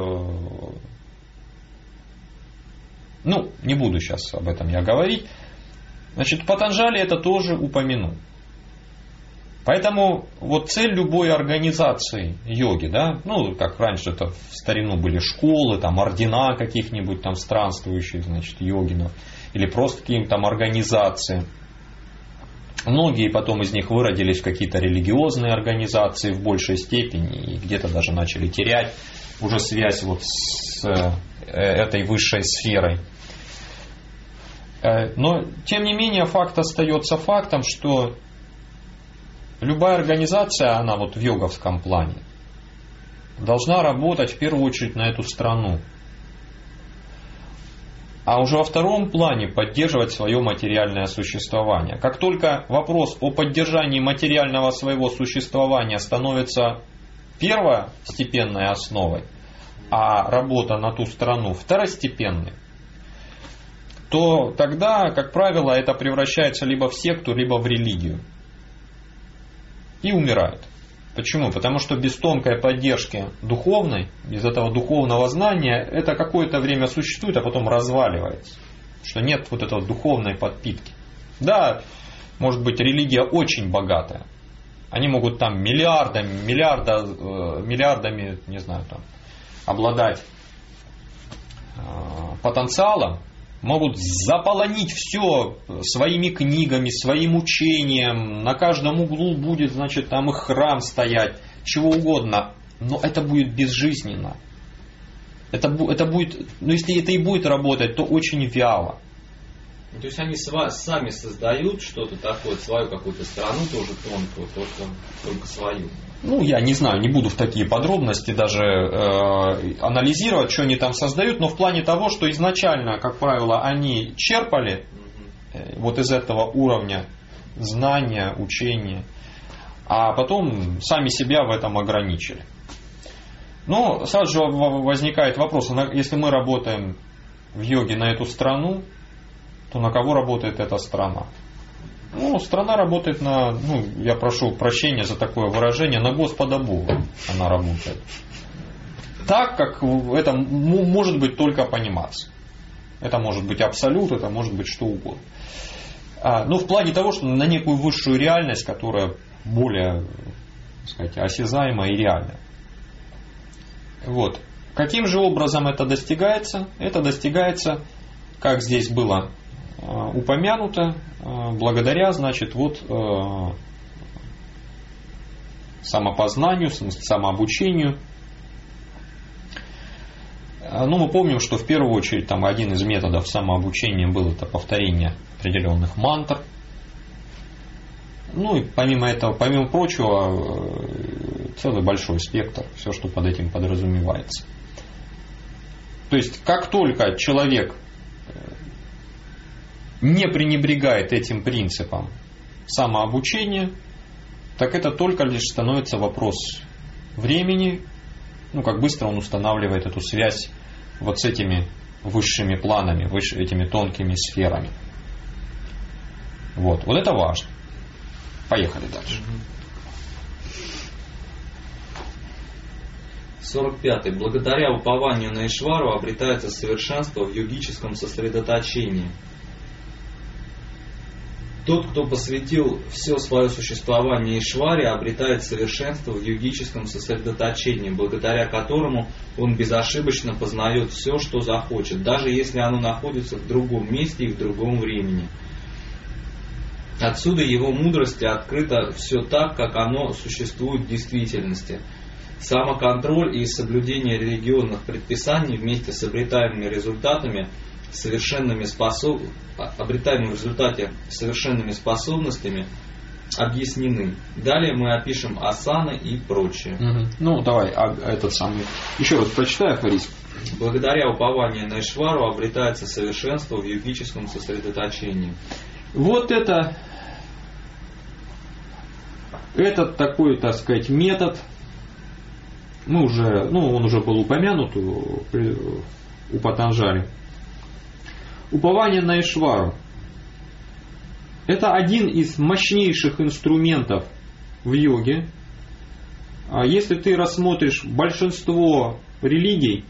не буду сейчас об этом я говорить. Значит, Патанджали это тоже упомянул. Поэтому вот цель любой организации йоги, да, как раньше это в старину были школы, там ордена каких-нибудь там странствующих, значит, йогинов, или просто какие-то там организации. Многие потом из них выродились в какие-то религиозные организации в большей степени и где-то даже начали терять уже связь вот с этой высшей сферой. Но, тем не менее, факт остается фактом, что любая организация, она вот в йоговском плане, должна работать в первую очередь на эту страну. А уже во втором плане поддерживать свое материальное существование. Как только вопрос о поддержании материального своего существования становится первостепенной основой, а работа на ту страну второстепенной, то тогда, как правило, это превращается либо в секту, либо в религию. И умирает. Почему? Потому что без тонкой поддержки духовной, без этого духовного знания, это какое-то время существует, а потом разваливается. Что нет вот этой духовной подпитки. Да, может быть, религия очень богатая. Они могут там миллиардами, не знаю, там, обладать потенциалом, могут заполонить все своими книгами, своим учением. На каждом углу будет, значит, там их храм стоять, чего угодно. Но это будет безжизненно. Это будет, если это и будет работать, то очень вяло. То есть они сами создают что-то такое, свою какую-то страну тоже тонкую, только свою. Я не знаю, не буду в такие подробности даже анализировать, что они там создают, но в плане того, что изначально, как правило, они черпали вот из этого уровня знания, учения, а потом сами себя в этом ограничили. Но сразу же возникает вопрос, если мы работаем в йоге на эту страну, то на кого работает эта страна? Страна работает я прошу прощения за такое выражение, на Господа Бога она работает. Так, как это может быть только пониматься. Это может быть абсолют, это может быть что угодно. Но в плане того, что на некую высшую реальность, которая более, так сказать, осязаема и реальна. Вот. Каким же образом это достигается? Это достигается, как здесь было упомянуто, благодаря, значит, самопознанию, самообучению. Мы помним, что в первую очередь там один из методов самообучения был это повторение определенных мантр. И помимо этого, помимо прочего, целый большой спектр, все, что под этим подразумевается. То есть, как только человек не пренебрегает этим принципом самообучения, так это только лишь становится вопрос времени, как быстро он устанавливает эту связь вот с этими высшими планами, этими тонкими сферами. Вот это важно. Поехали дальше. 45. Благодаря упованию на Ишвару обретается совершенство в йогическом сосредоточении. Тот, кто посвятил все свое существование Ишваре, обретает совершенство в йогическом сосредоточении, благодаря которому он безошибочно познает все, что захочет, даже если оно находится в другом месте и в другом времени. Отсюда его мудрости открыто все так, как оно существует в действительности. Самоконтроль и соблюдение религиозных предписаний вместе с обретаемыми результатами обретаемыми в результате совершенными способностями объяснены. Далее мы опишем асаны и прочее. Ну, давай, этот самый. Еще раз прочитай афоризм. Благодаря упованию на Ишвару обретается совершенство в йогическом сосредоточении. Вот этот такой, так сказать, метод, он уже был упомянут у Патанджали. Упование на Ишвару – это один из мощнейших инструментов в йоге. Если ты рассмотришь большинство религий,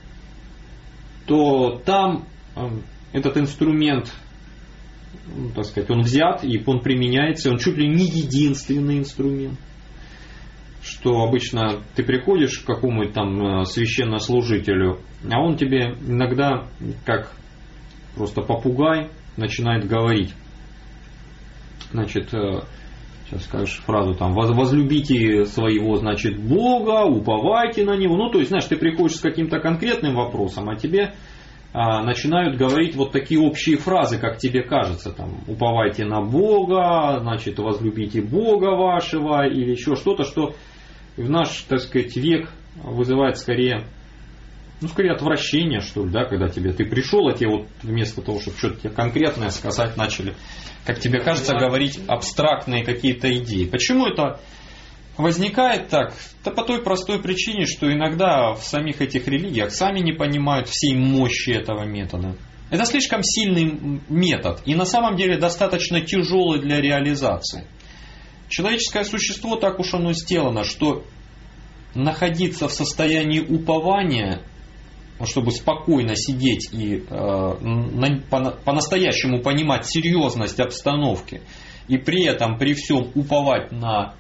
то там этот инструмент, так сказать, он взят и он применяется, он чуть ли не единственный инструмент. Что обычно ты приходишь к какому-то там священнослужителю, а он тебе иногда, как просто попугай, начинает говорить. Значит, сейчас скажешь фразу там: возлюбите своего, значит, Бога, уповайте на Него. Ну, то есть, знаешь, ты приходишь с каким-то конкретным вопросом, а тебе начинают говорить вот такие общие фразы, как тебе кажется, там: уповайте на Бога, значит, возлюбите Бога вашего, или еще что-то, что в наш, так сказать, век вызывает скорее отвращение, что ли, да, когда ты пришел, а тебе вот вместо того, чтобы что-то тебе конкретное сказать, начали, как тебе кажется, говорить абстрактные какие-то идеи. Почему это возникает так? Да по той простой причине, что иногда в самих этих религиях сами не понимают всей мощи этого метода. Это слишком сильный метод и на самом деле достаточно тяжелый для реализации. Человеческое существо так уж оно сделано, что находиться в состоянии упования, чтобы спокойно сидеть и по-настоящему понимать серьезность обстановки, и при этом при всем уповать на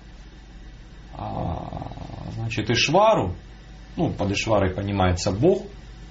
Ишвару, под Ишварой понимается Бог,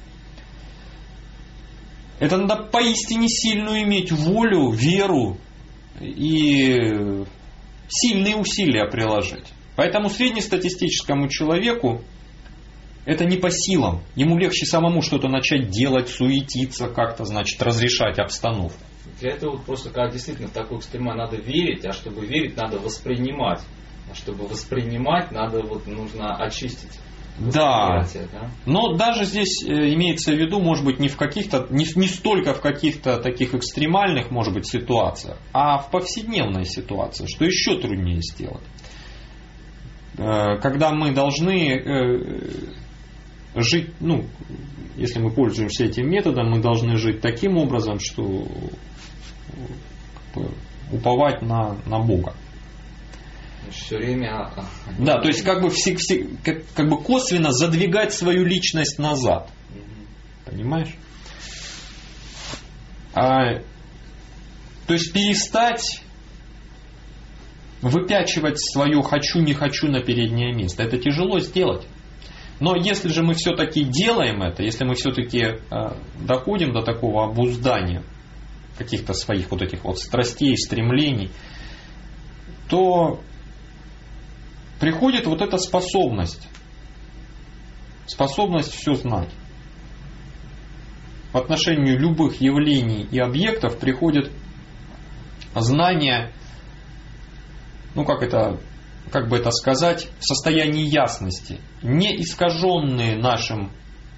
это надо поистине сильную иметь волю, веру и сильные усилия приложить. Поэтому среднестатистическому человеку это не по силам. Ему легче самому что-то начать делать, суетиться, как-то, значит, разрешать обстановку. Для этого просто, когда действительно в такой экстремал надо верить, а чтобы верить, надо воспринимать. А чтобы воспринимать, нужно очистить. Да. Но даже здесь имеется в виду, может быть, не столько в каких-то таких экстремальных, может быть, ситуациях, а в повседневной ситуации, что еще труднее сделать. Когда мы должны жить, если мы пользуемся этим методом, мы должны жить таким образом, что уповать на Бога. Все время. Да, то есть как бы косвенно задвигать свою личность назад. Понимаешь? То есть перестать выпячивать свое «хочу, не хочу» на переднее место. Это тяжело сделать. Но если же мы все-таки делаем это, если мы все-таки доходим до такого обуздания каких-то своих вот этих вот страстей, стремлений, то приходит вот эта способность все знать. В отношении любых явлений и объектов приходит знание, как бы это сказать, в состоянии ясности, не искаженные нашими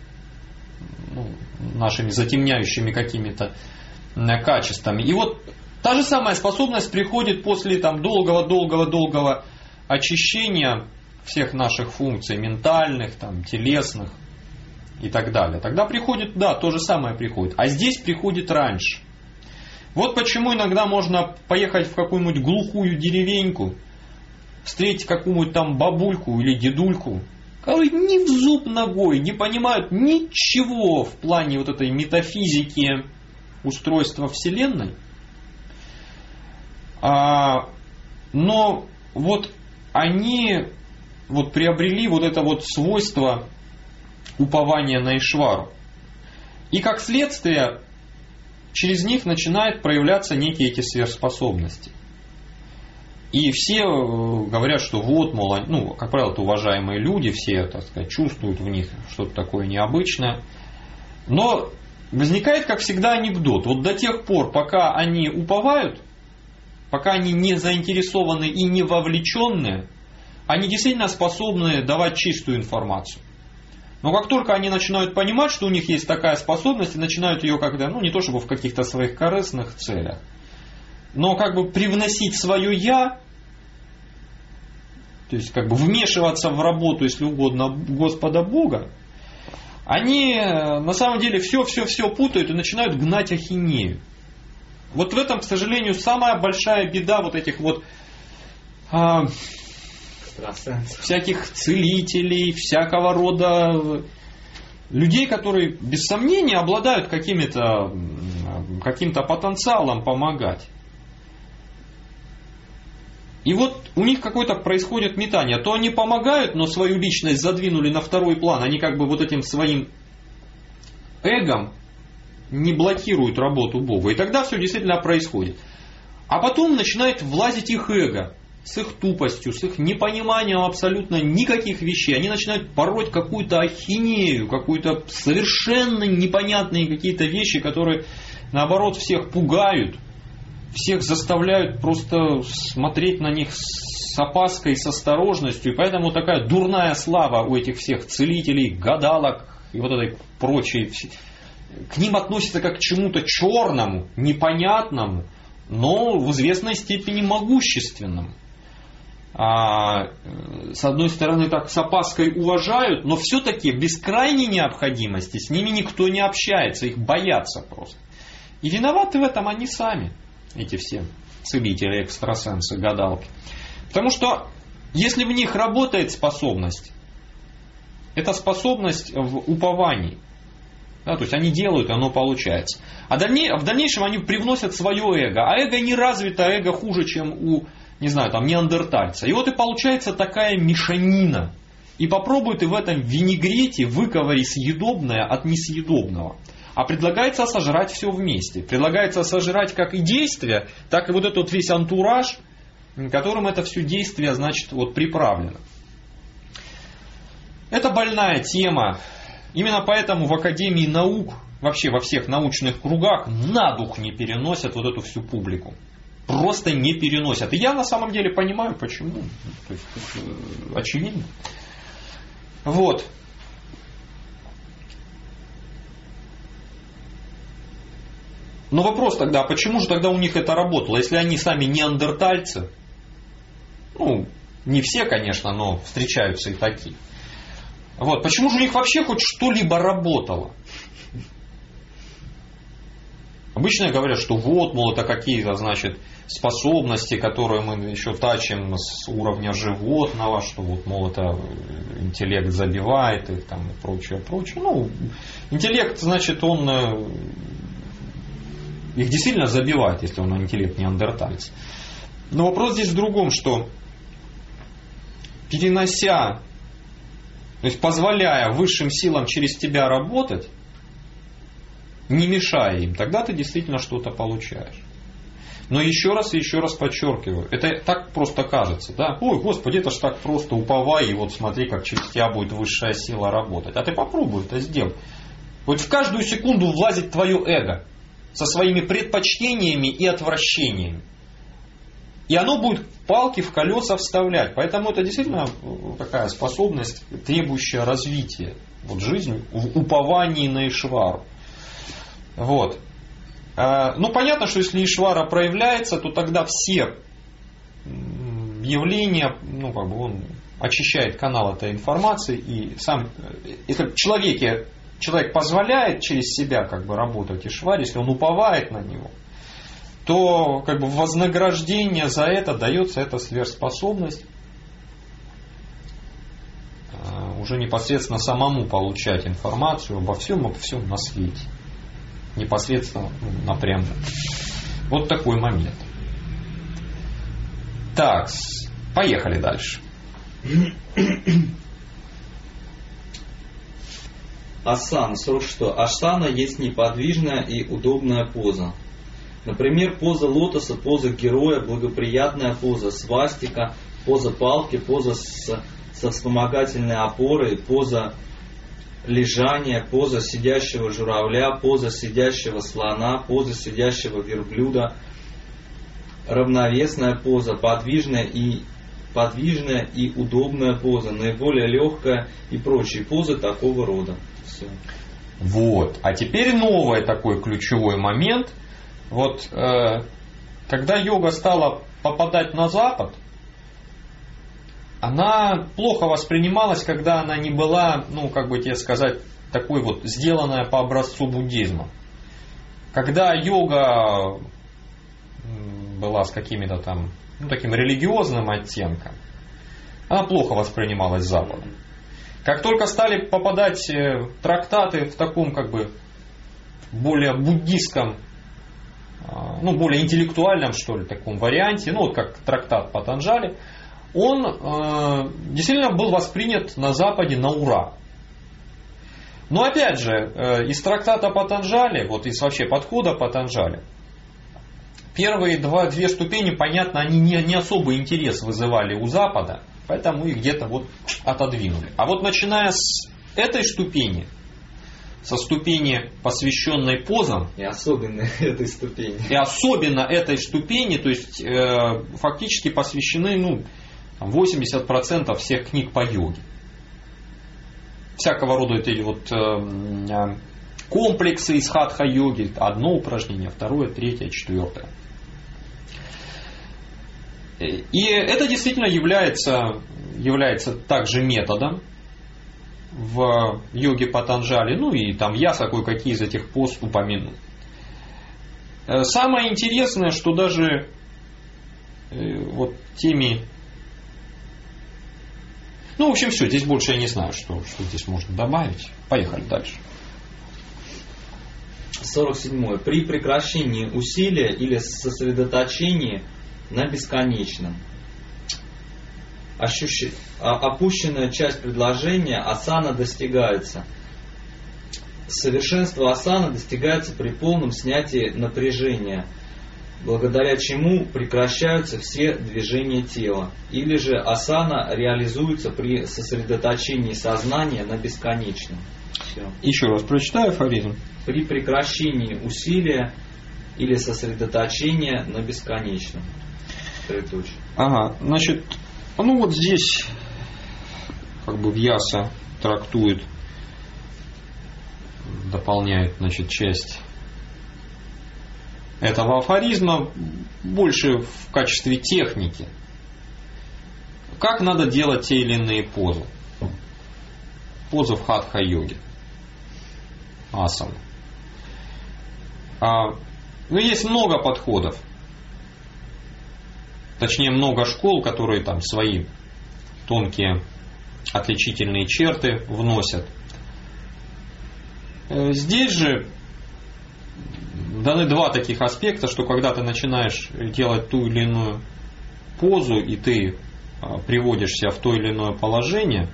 затемняющими какими-то качествами. И вот та же самая способность приходит после долгого очищения всех наших функций, ментальных, телесных и так далее. Тогда приходит, то же самое приходит. А здесь приходит раньше. Вот почему иногда можно поехать в какую-нибудь глухую деревеньку, встретить какую-нибудь там бабульку или дедульку, которые ни в зуб ногой не понимают ничего в плане вот этой метафизики устройства Вселенной. Но вот они вот приобрели вот это вот свойство упования на Ишвару. И как следствие, через них начинают проявляться некие эти сверхспособности. И все говорят, что вот, мол, ну, как правило, это уважаемые люди, все, так сказать, чувствуют в них что-то такое необычное. Но возникает, как всегда, анекдот. Вот до тех пор, пока они уповают, пока они не заинтересованы и не вовлеченные, они действительно способны давать чистую информацию. Но как только они начинают понимать, что у них есть такая способность, и начинают ее когда, ну не то чтобы в каких-то своих корыстных целях, но как бы привносить свое «я», то есть как бы вмешиваться в работу, если угодно, Господа Бога, они на самом деле все путают и начинают гнать ахинею. Вот в этом, к сожалению, самая большая беда вот этих вот всяких целителей, всякого рода людей, которые без сомнения обладают каким-то потенциалом помогать. И вот у них какое-то происходит метание. То они помогают, но свою личность задвинули на второй план. Они как бы вот этим своим эгом не блокируют работу Бога. И тогда все действительно происходит. А потом начинает влазить их эго. С их тупостью, с их непониманием абсолютно никаких вещей. Они начинают пороть какую-то ахинею, какую-то совершенно непонятные какие-то вещи, которые наоборот всех пугают. Всех заставляют просто смотреть на них с опаской, с осторожностью. И поэтому такая дурная слава у этих всех целителей, гадалок и вот этой прочей. К ним относятся как к чему-то черному, непонятному, но в известной степени могущественному. С одной стороны так с опаской уважают, но все-таки без крайней необходимости с ними никто не общается, их боятся просто. И виноваты в этом они сами. Эти все целители, экстрасенсы, гадалки. Потому что если в них работает способность, это способность в уповании. Да, то есть они делают, и оно получается. А в дальнейшем они привносят свое эго. А эго не развито, а эго хуже, чем у, не знаю, там, неандертальца. И вот и получается такая мешанина. И попробуй ты в этом винегрете выковыри съедобное от несъедобного. А предлагается сожрать все вместе. Предлагается сожрать как и действие, так и вот этот весь антураж, которым это все действие, значит, вот приправлено. Это больная тема. Именно поэтому в Академии наук, вообще во всех научных кругах, на дух не переносят вот эту всю публику. Просто не переносят. И я на самом деле понимаю, почему. То есть, очевидно. Вот. Но вопрос тогда, почему же тогда у них это работало? Если они сами неандертальцы, ну, не все, конечно, но встречаются и такие. Вот, почему же у них вообще хоть что-либо работало? Обычно говорят, что вот, мол, это какие-то, значит, способности, которые мы еще тачим с уровня животного, что вот, мол, это интеллект забивает их там и прочее, прочее. Ну, интеллект, значит, он их действительно забивает, если он интеллект неандертальца. Но вопрос здесь в другом, что перенося, то есть позволяя высшим силам через тебя работать, не мешая им, тогда ты действительно что-то получаешь. Но еще раз подчеркиваю, это так просто кажется, да? Ой, Господи, это ж так просто, уповай, и вот смотри, как через тебя будет высшая сила работать. А ты попробуй это сделать. Вот в каждую секунду влазит твое эго со своими предпочтениями и отвращениями. И оно будет палки в колеса вставлять. Поэтому это действительно такая способность, требующая развития. Вот жизнь в уповании на Ишвару. Вот. Ну, понятно, что если Ишвара проявляется, то тогда все явления, ну, как бы он очищает канал этой информации. И сам, если человек позволяет через себя как бы работать Ишваре, если он уповает на него, то как бы вознаграждение за это дается эта сверхспособность уже непосредственно самому получать информацию обо всем на свете. Непосредственно напрямую. Вот такой момент. Так, поехали дальше. Асана. 46. Асана есть неподвижная и удобная поза. Например, поза лотоса, поза героя, благоприятная поза свастика, поза палки, поза со вспомогательной опорой, поза лежания, поза сидящего журавля, поза сидящего слона, поза сидящего верблюда, равновесная поза, подвижная и удобная поза, наиболее легкая и прочие позы такого рода. Все. Вот. А теперь новый такой ключевой момент. Вот когда йога стала попадать на Запад, она плохо воспринималась, когда она не была, как бы тебе сказать, такой вот сделанная по образцу буддизма. Когда йога была с какими-то там, таким религиозным оттенком, она плохо воспринималась Западом. Как только стали попадать трактаты в таком как бы более буддистском, более интеллектуальном, что ли, таком варианте, вот как трактат Патанджали, он действительно был воспринят на Западе на ура. Но опять же, из трактата Патанджали, вот из вообще подхода Патанджали, первые две ступени, понятно, они не особый интерес вызывали у Запада, поэтому их где-то вот отодвинули. А вот начиная с этой ступени, со ступени, посвященной позам, и особенно этой ступени, то есть фактически посвящены 80% всех книг по йоге. Всякого рода эти вот комплексы из хатха-йоги, одно упражнение, второе, третье, четвертое. И это действительно является также методом в йоге Патанджали, и там яса кое-какие из этих поз упомянул. Самое интересное, что даже вот теми... в общем, все, здесь больше я не знаю, что здесь можно добавить. Поехали дальше. 47. При прекращении усилия или сосредоточении на бесконечном. Опущенная часть предложения асана достигается. Совершенство асана достигается при полном снятии напряжения, благодаря чему прекращаются все движения тела. Или же асана реализуется при сосредоточении сознания на бесконечном. Все. Еще раз прочитаю афоризм. При прекращении усилия или сосредоточения на бесконечном. Ага, значит, вот здесь как бы Вьяса трактует, дополняет, часть этого афоризма больше в качестве техники. Как надо делать те или иные позы? Позы в хатха-йоге. Асана. Есть много подходов. Точнее, много школ, которые там свои тонкие отличительные черты вносят. Здесь же даны два таких аспекта, что когда ты начинаешь делать ту или иную позу, и ты приводишь себя в то или иное положение,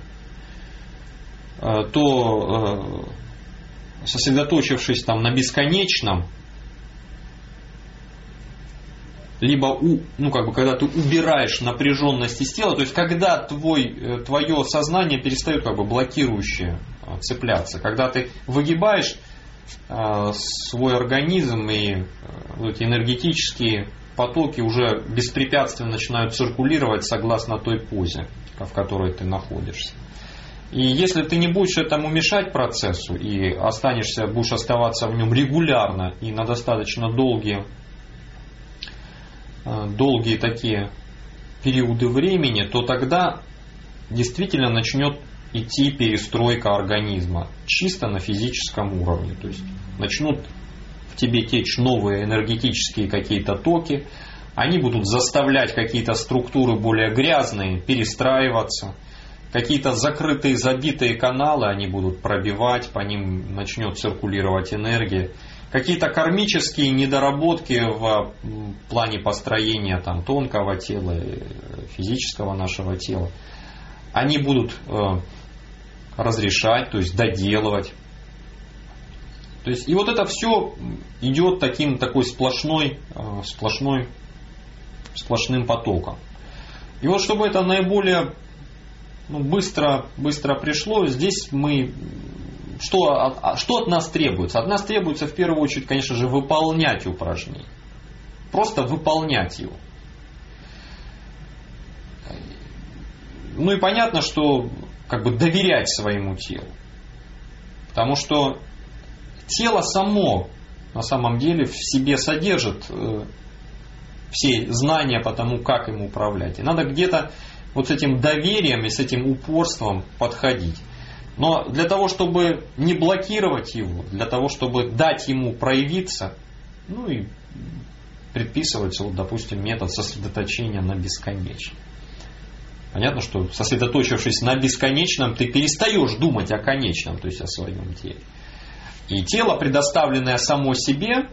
то, сосредоточившись там на бесконечном, либо когда ты убираешь напряженность из тела, то есть когда твое сознание перестает блокирующее цепляться, когда ты выгибаешь свой организм, и эти энергетические потоки уже беспрепятственно начинают циркулировать согласно той позе, в которой ты находишься. И если ты не будешь этому мешать процессу и будешь оставаться в нем регулярно и на достаточно долгие такие периоды времени, то тогда действительно начнет идти перестройка организма чисто на физическом уровне. То есть начнут в тебе течь новые энергетические какие-то токи, они будут заставлять какие-то структуры более грязные перестраиваться, какие-то закрытые, забитые каналы они будут пробивать, по ним начнет циркулировать энергия. какие-то кармические недоработки в плане построения там, тонкого тела, физического нашего тела, они будут разрешать, то есть доделывать. То есть, и вот это все идет такой сплошным потоком. И вот чтобы это наиболее быстро пришло, здесь мы... Что от нас требуется? От нас требуется в первую очередь, конечно же, выполнять упражнение. Просто выполнять его. Ну и понятно, что доверять своему телу. Потому что тело само на самом деле в себе содержит все знания по тому, как им управлять. И надо где-то вот с этим доверием и с этим упорством подходить. Но для того, чтобы не блокировать его, для того, чтобы дать ему проявиться, и предписывается, допустим, метод сосредоточения на бесконечном. Понятно, что сосредоточившись на бесконечном, ты перестаешь думать о конечном, то есть о своем теле. И тело, предоставленное само себя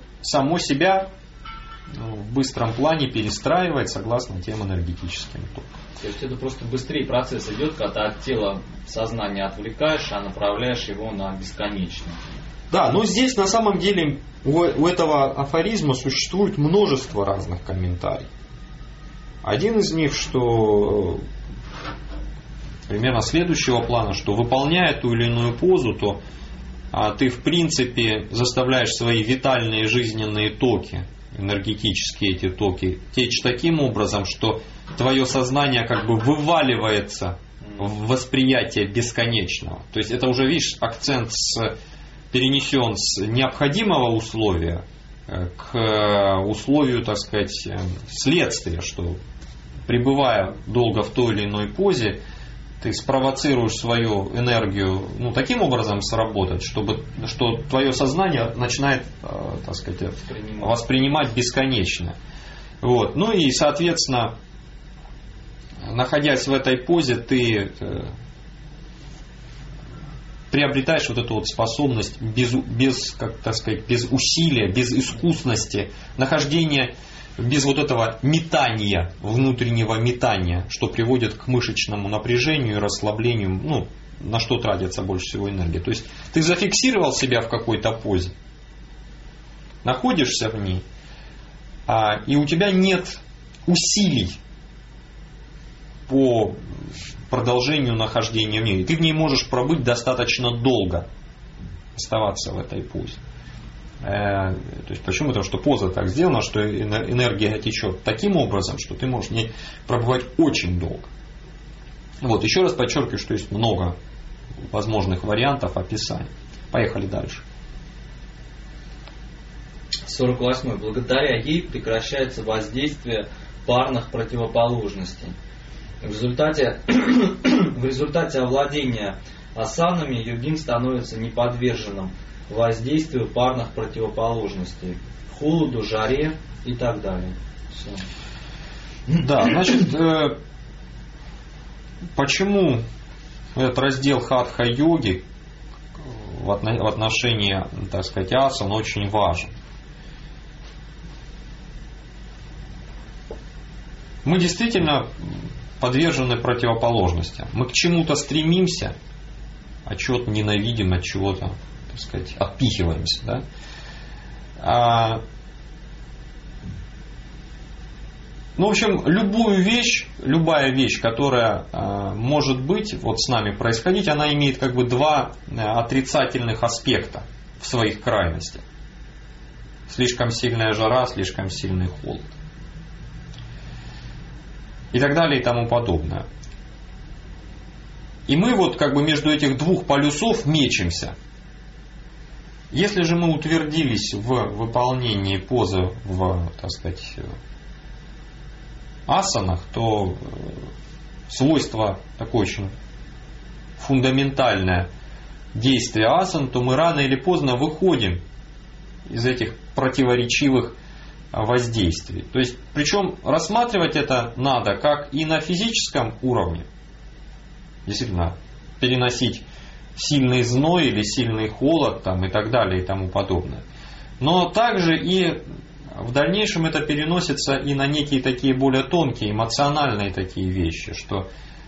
в быстром плане перестраивает согласно тем энергетическим токам. То есть это просто быстрее процесс идет, когда от тела сознания отвлекаешь, а направляешь его на бесконечное. Да, но здесь на самом деле у этого афоризма существует множество разных комментариев. Один из них, что примерно следующего плана, что выполняя ту или иную позу, то ты в принципе заставляешь свои витальные жизненные токи, энергетические эти токи, течь таким образом, что твое сознание вываливается в восприятие бесконечного. То есть это уже, видишь, акцент перенесен с необходимого условия к условию, так сказать, следствия, что пребывая долго в той или иной позе, ты спровоцируешь свою энергию таким образом сработать, что твое сознание начинает, так сказать, воспринимать бесконечно. Вот. Ну и, соответственно, находясь в этой позе, ты приобретаешь вот эту вот способность без усилия, без искусности, нахождения без вот этого метания, внутреннего метания, что приводит к мышечному напряжению и расслаблению, на что тратится больше всего энергии. То есть ты зафиксировал себя в какой-то позе, находишься в ней, и у тебя нет усилий по продолжению нахождения в ней. И ты в ней можешь пробыть достаточно долго, оставаться в этой позе. То есть почему? Потому что поза так сделана, что энергия течет таким образом, что ты можешь в ней пробывать очень долго. Вот, еще раз подчеркиваю, что есть много возможных вариантов описания. Поехали дальше. 48. Благодаря ей прекращается воздействие парных противоположностей. В результате овладения асанами йогин становится неподверженным воздействию парных противоположностей, холоду, жаре и так далее. Все. Да, значит, почему этот раздел хатха-йоги в отношении, так сказать, асан очень важен? Мы действительно подвержены противоположностям. Мы к чему-то стремимся, а чего-то ненавидим, от чего-то, так сказать, отпихиваемся. Да? В общем, любая вещь, которая может быть вот с нами происходить, она имеет два отрицательных аспекта в своих крайностях. Слишком сильная жара, слишком сильный холод. И так далее и тому подобное. И мы между этих двух полюсов мечемся. Если же мы утвердились в выполнении позы в, так сказать, асанах, то свойство такое очень фундаментальное действие асан, то мы рано или поздно выходим из этих противоречивых воздействий. То есть, причем рассматривать это надо как и на физическом уровне, действительно, переносить сильный зной или сильный холод и так далее и тому подобное. Но также и в дальнейшем это переносится и на некие такие более тонкие, эмоциональные такие вещи, что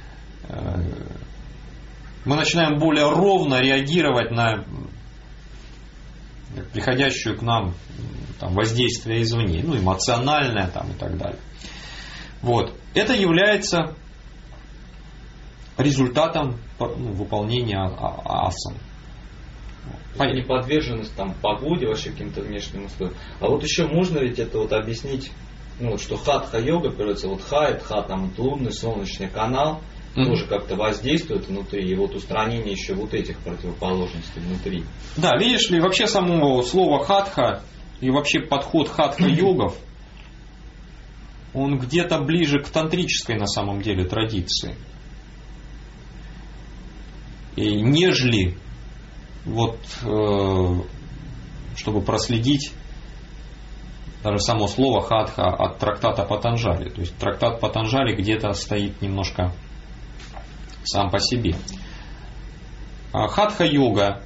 мы начинаем более ровно реагировать на приходящую к нам там, воздействие извне, ну, эмоциональное там, и так далее. Вот. Это является результатом выполнения асан. Неподверженность там, погоде, вообще каким-то внешним условиям. А вот еще можно ведь это вот объяснить, ну, вот, что хатха-йога, берется вот ха, это ха, там лунный, солнечный канал, тоже как-то воздействует внутри, и вот устранение еще вот этих противоположностей внутри. Да, видишь ли, вообще само слово хатха и вообще подход хатха-йогов, он где-то ближе к тантрической на самом деле традиции. И нежели вот, чтобы проследить даже само слово хатха от трактата Патанджали. То есть трактат Патанджали где-то стоит немножко сам по себе. Хатха-йога,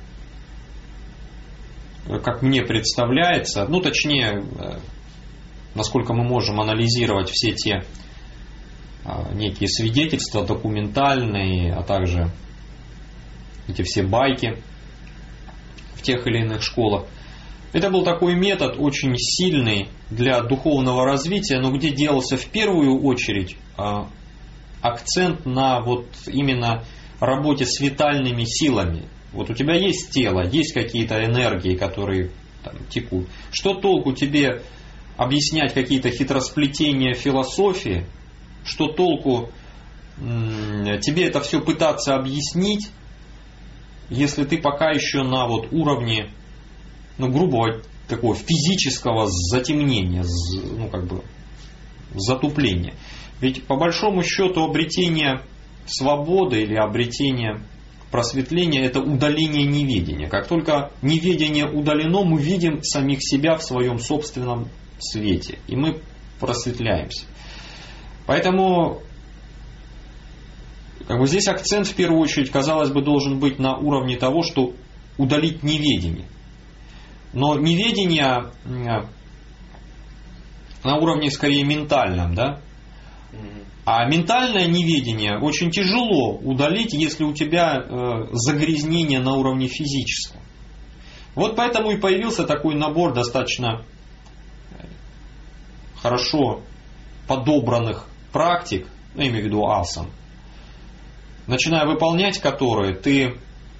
как мне представляется, ну точнее, насколько мы можем анализировать все те некие свидетельства документальные, а также эти все байки в тех или иных школах. Это был такой метод очень сильный для духовного развития, но где делался в первую очередь акцент на вот именно работе с витальными силами. Вот у тебя есть тело, есть какие-то энергии, которые там текут. Что толку тебе объяснять какие-то хитросплетения философии? Что толку тебе это все пытаться объяснить, если ты пока еще на вот уровне, ну, грубого такого физического затемнения, ну, как бы затупления. Ведь по большому счету обретение свободы или обретение просветления — это удаление неведения. Как только неведение удалено, мы видим самих себя в своем собственном свете, и мы просветляемся. Поэтому как бы здесь акцент в первую очередь, казалось бы, должен быть на уровне того, что удалить неведение. Но неведение на уровне скорее ментальном, да? А ментальное неведение очень тяжело удалить, если у тебя загрязнение на уровне физическом. Вот поэтому и появился такой набор достаточно хорошо подобранных практик, я имею в виду асан, начиная выполнять которые, ты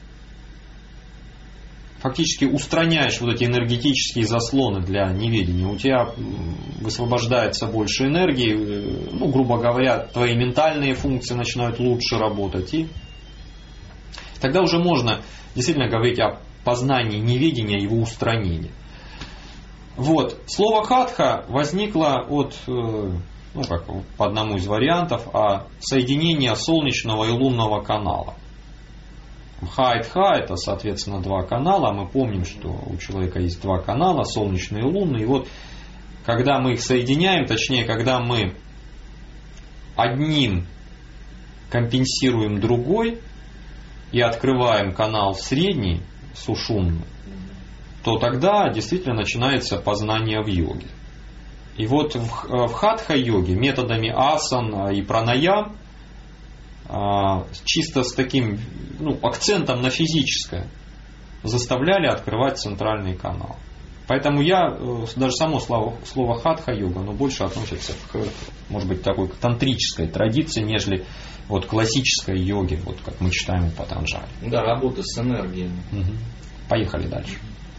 фактически устраняешь вот эти энергетические заслоны для неведения. У тебя высвобождается больше энергии, ну, грубо говоря, твои ментальные функции начинают лучше работать. И тогда уже можно действительно говорить о познании неведения, его устранении. Вот. Слово хатха возникло от, ну, как по одному из вариантов, соединения солнечного и лунного канала. Ха и тха — это, соответственно, два канала. Мы помним, что у человека есть два канала, солнечный и лунный. И вот, когда мы их соединяем, точнее, когда мы одним компенсируем другой и открываем канал средний, сушумный, то тогда действительно начинается познание в йоге. И вот в хатха-йоге методами асан и пранаям, чисто с таким, ну, акцентом на физическое, заставляли открывать центральный канал. Поэтому я, даже само слово хатха-йога, оно больше относится к, может быть, такой к тантрической традиции, нежели вот классической йоге, вот как мы читаем у Патанджали. Да, работа с энергиями. Угу. Поехали дальше.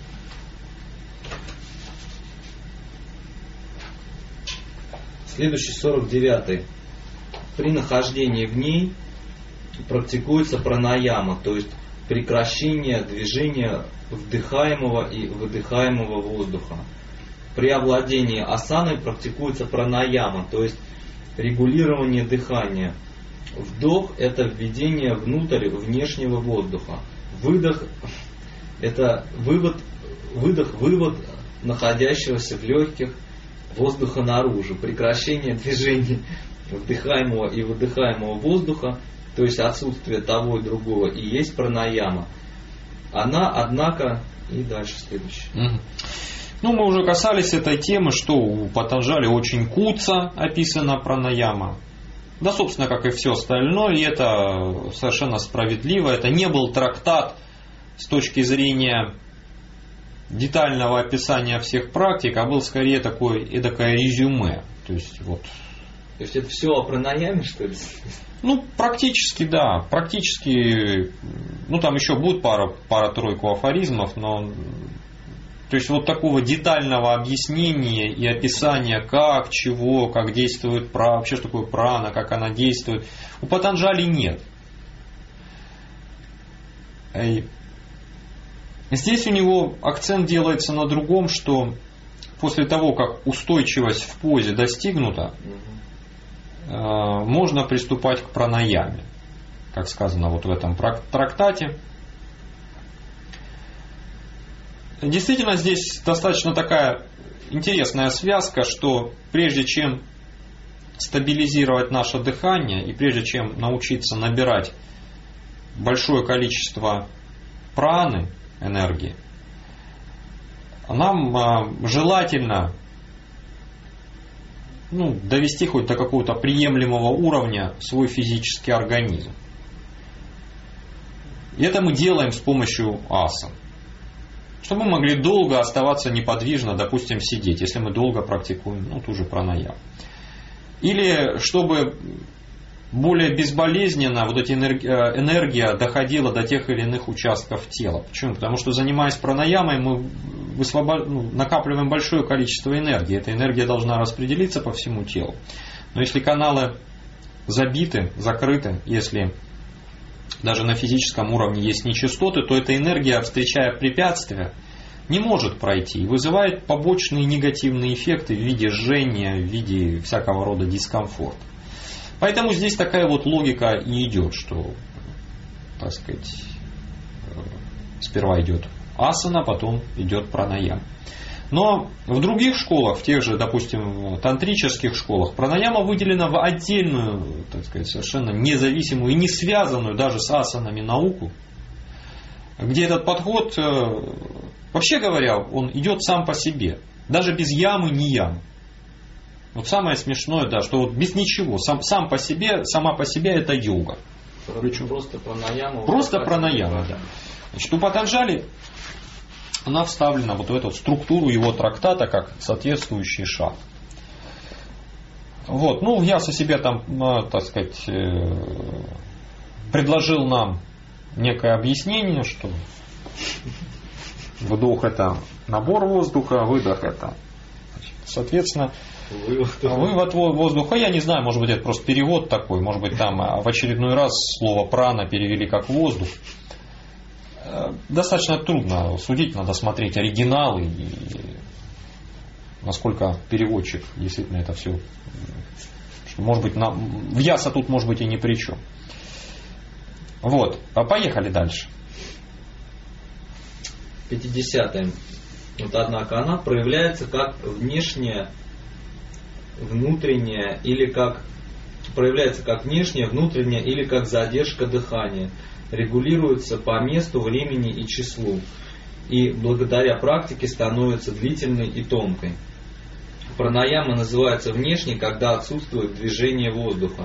Следующий 49-й. При нахождении в ней практикуется пранаяма, то есть прекращение движения вдыхаемого и выдыхаемого воздуха. При овладении асаной практикуется пранаяма, то есть регулирование дыхания. Вдох – это введение внутрь внешнего воздуха. Выдох – это вывод находящегося в легких воздуха наружу. Прекращение движения вдыхаемого и выдыхаемого воздуха, то есть отсутствие того и другого, и есть пранаяма. Она, однако, и дальше следующее. Ну, мы уже касались этой темы, что у Патанджали очень куца описана пранаяма. Да, собственно, как и все остальное, и это совершенно справедливо. Это не был трактат с точки зрения детального описания всех практик, а был скорее эдакое резюме. То есть это все о пранаяме, что ли? Ну, практически, да. Практически, там еще будет пара-тройку афоризмов, но то есть такого детального объяснения и описания, как, чего, как действует вообще, что такое прана, как она действует, у Патанджали нет. Здесь у него акцент делается на другом, что после того, как устойчивость в позе достигнута, можно приступать к пранаяме, как сказано в этом трактате. Действительно, здесь достаточно такая интересная связка, что прежде чем стабилизировать наше дыхание и прежде чем научиться набирать большое количество праны, энергии, нам желательно довести хоть до какого-то приемлемого уровня свой физический организм. И это мы делаем с помощью асан. Чтобы мы могли долго оставаться неподвижно, допустим, сидеть, если мы долго практикуем ту же пранаяму. Или чтобы более безболезненно эта энергия доходила до тех или иных участков тела. Почему? Потому что, занимаясь пранаямой, мы накапливаем большое количество энергии. Эта энергия должна распределиться по всему телу. Но если каналы забиты, закрыты, если даже на физическом уровне есть нечистоты, то эта энергия, встречая препятствия, не может пройти и вызывает побочные негативные эффекты в виде жжения, в виде всякого рода дискомфорта. Поэтому здесь такая логика и идет, что, так сказать, сперва идет асана, потом идет пранаяма. Но в других школах, в тех же, допустим, тантрических школах, пранаяма выделена в отдельную, так сказать, совершенно независимую и не связанную даже с асанами науку, где этот подход, вообще говоря, он идет сам по себе, даже без ямы, ни ямы. Самое смешное, да, что без ничего, сама по себе это йога. Причем просто пранаяма. Просто пранаяма, да. Значит, у Патанджали она вставлена в эту структуру его трактата как соответствующий шаг. Вьяса себе там, так сказать, предложил нам некое объяснение, что вдох это набор воздуха, выдох это, соответственно, вывод воздуха. Я не знаю, может быть, это просто перевод такой, может быть, там в очередной раз слово прана перевели как воздух. Достаточно трудно судить, надо смотреть оригиналы и насколько переводчик действительно это все. Может быть, Вьяса тут может быть и ни при чем. Поехали дальше. 50-е. Однако она проявляется как внешняя, внутренняя или как задержка дыхания. Регулируется по месту, времени и числу, и благодаря практике становится длительной и тонкой. Пранаяма называется внешней, когда отсутствует движение воздуха,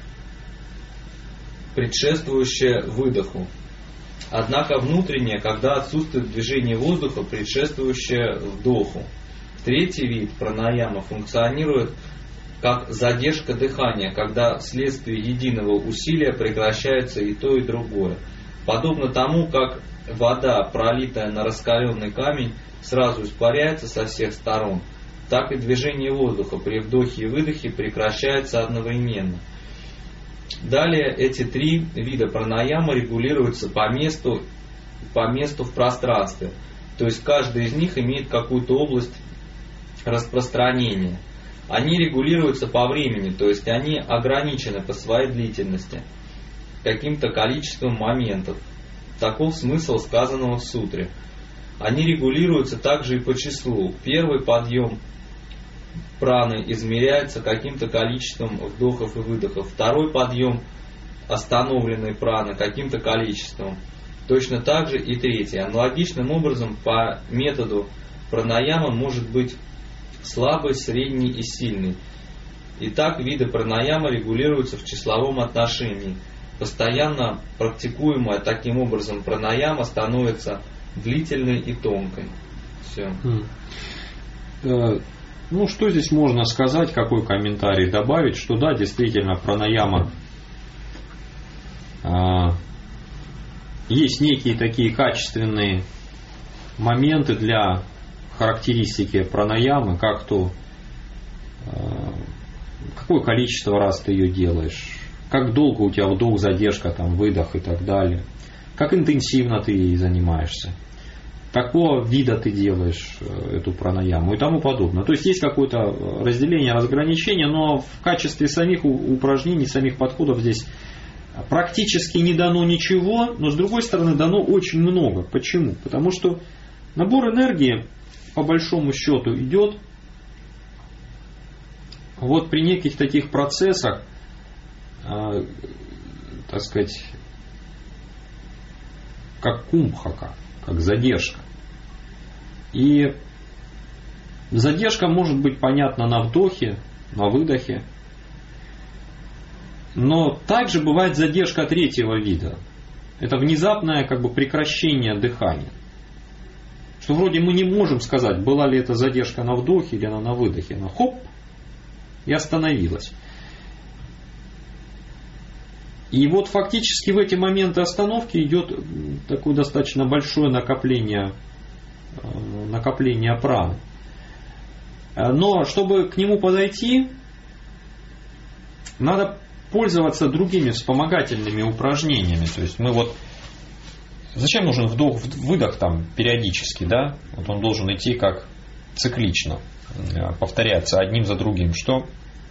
предшествующее выдоху. Однако внутренняя, когда отсутствует движение воздуха, предшествующее вдоху. Третий вид пранаяма функционирует как задержка дыхания, когда вследствие единого усилия прекращается и то, и другое. Подобно тому, как вода, пролитая на раскаленный камень, сразу испаряется со всех сторон, так и движение воздуха при вдохе и выдохе прекращается одновременно. Далее эти три вида пранаямы регулируются по месту в пространстве, то есть каждый из них имеет какую-то область распространения. Они регулируются по времени, то есть они ограничены по своей длительности каким-то количеством моментов. Таков смысл сказанного в сутре. Они регулируются также и по числу. Первый подъем праны измеряется каким-то количеством вдохов и выдохов. Второй подъем остановленной праны каким-то количеством. Точно так же и третий. Аналогичным образом по методу пранаяма может быть слабой, средней и сильной. Итак, виды пранаямы регулируются в числовом отношении. Постоянно практикуемая таким образом пранаяма становится длительной и тонкой. Все. Ну, что здесь можно сказать, какой комментарий добавить, что да, действительно, пранаяма есть некие такие качественные моменты для характеристики пранаямы, как то какое количество раз ты ее делаешь, как долго у тебя вдох, задержка, там, выдох и так далее, как интенсивно ты ей занимаешься, какого вида ты делаешь эту пранаяму и тому подобное. То есть есть какое-то разделение, разграничение, но в качестве самих упражнений, самих подходов здесь практически не дано ничего, но с другой стороны дано очень много. Почему? Потому что набор энергии по большому счету идет вот при неких таких процессах, так сказать, как кумбхака, как задержка. И задержка может быть понятна на вдохе, на выдохе, но также бывает задержка третьего вида. Это внезапное как бы прекращение дыхания. Что вроде мы не можем сказать, была ли это задержка на вдохе или она на выдохе. Она хоп, и остановилась. И вот фактически в эти моменты остановки идет такое достаточно большое накопление праны. Но чтобы к нему подойти, надо пользоваться другими вспомогательными упражнениями. То есть мы вот... Зачем нужен вдох-выдох там периодически, да? Вот он должен идти как циклично, повторяться одним за другим. Что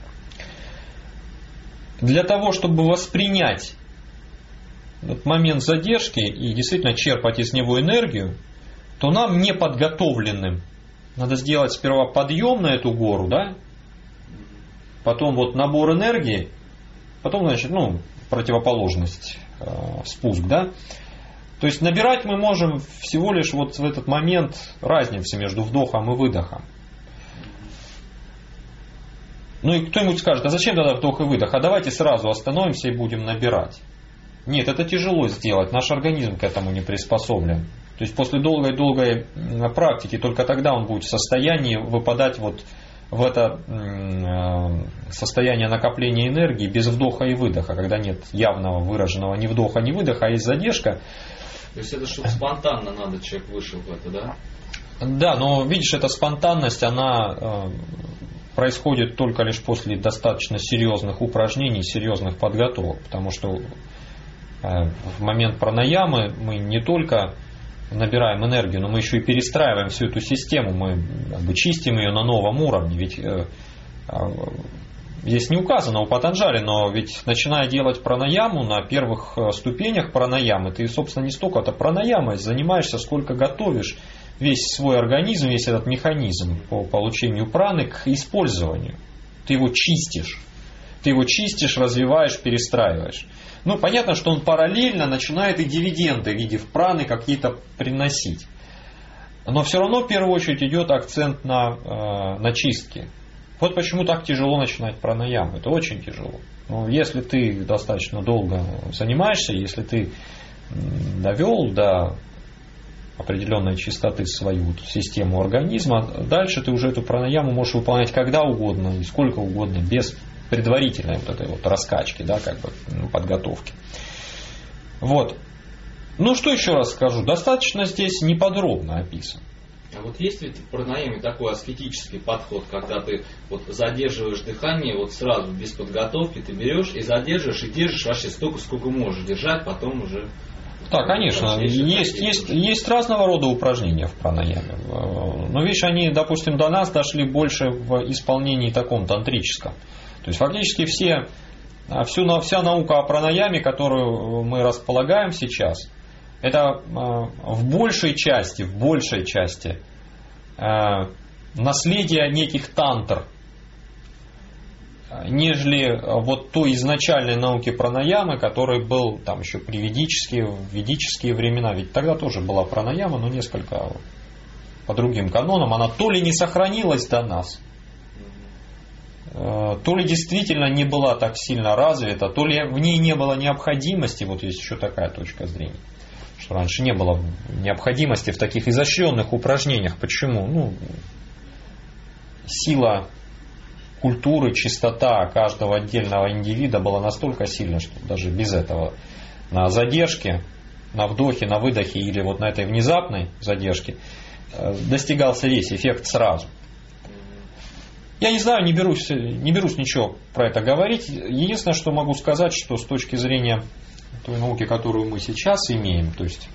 для того, чтобы воспринять этот момент задержки и действительно черпать из него энергию, то нам неподготовленным надо сделать сперва подъем на эту гору, да? Потом вот набор энергии, потом, значит, противоположность, спуск, да? То есть набирать мы можем всего лишь вот в этот момент разницы между вдохом и выдохом. Ну и кто-нибудь скажет, а зачем тогда вдох и выдох? А давайте сразу остановимся и будем набирать. Нет, это тяжело сделать. Наш организм к этому не приспособлен. То есть после долгой практики только тогда он будет в состоянии выпадать вот в это состояние накопления энергии без вдоха и выдоха, когда нет явного выраженного ни вдоха, ни выдоха, а есть задержка. То есть это чтобы спонтанно надо, человек вышел в это, да? Да, но видишь, эта спонтанность, она происходит только лишь после достаточно серьезных упражнений, серьезных подготовок, потому что в момент пранаямы мы не только набираем энергию, но мы еще и перестраиваем всю эту систему, мы как бы чистим ее на новом уровне. Ведь здесь не указано у Патанджали, но ведь начиная делать пранаяму на первых ступенях пранаямы, ты, собственно, не столько-то пранаямой занимаешься, сколько готовишь весь свой организм, весь этот механизм по получению праны к использованию. Ты его чистишь, развиваешь, перестраиваешь. Ну, понятно, что он параллельно начинает и дивиденды в виде праны какие-то приносить. Но все равно в первую очередь идет акцент на чистке. Вот почему так тяжело начинать пранаяму. Это очень тяжело. Но если ты достаточно долго занимаешься, если ты довел до определенной чистоты свою систему организма, дальше ты уже эту пранаяму можешь выполнять когда угодно и сколько угодно, без предварительной вот этой вот раскачки, да, как бы подготовки. Вот. Ну, что еще раз скажу, достаточно здесь неподробно описан. А вот есть ведь в пранаяме такой аскетический подход, когда ты вот задерживаешь дыхание, вот сразу без подготовки ты берешь и задерживаешь, и держишь вообще столько, сколько можешь держать, потом уже... Да, конечно, есть разного рода упражнения в пранаяме. Но видишь, они, допустим, до нас дошли больше в исполнении таком тантрическом. То есть фактически вся наука о пранаяме, которую мы располагаем сейчас, это в большей части наследие неких тантр, нежели вот той изначальной науки пранаямы, которой был там еще в ведические времена. Ведь тогда тоже была пранаяма, но несколько по другим канонам, она то ли не сохранилась до нас, то ли действительно не была так сильно развита, то ли в ней не было необходимости, вот есть еще такая точка зрения, что раньше не было необходимости в таких изощренных упражнениях. Почему? Ну, сила культуры, чистота каждого отдельного индивида была настолько сильна, что даже без этого на задержке, на вдохе, на выдохе или вот на этой внезапной задержке достигался весь эффект сразу. Я не знаю, не берусь ничего про это говорить. Единственное, что могу сказать, что с точки зрения той науки, которую мы сейчас имеем, то есть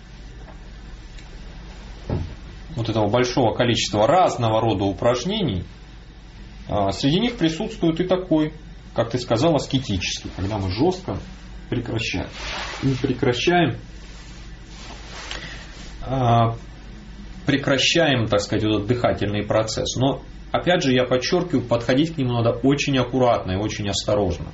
вот этого большого количества разного рода упражнений, среди них присутствует и такой, как ты сказал, аскетический, когда мы жестко прекращаем. Мы прекращаем, так сказать, этот дыхательный процесс. Но опять же, я подчеркиваю, подходить к нему надо очень аккуратно и очень осторожно.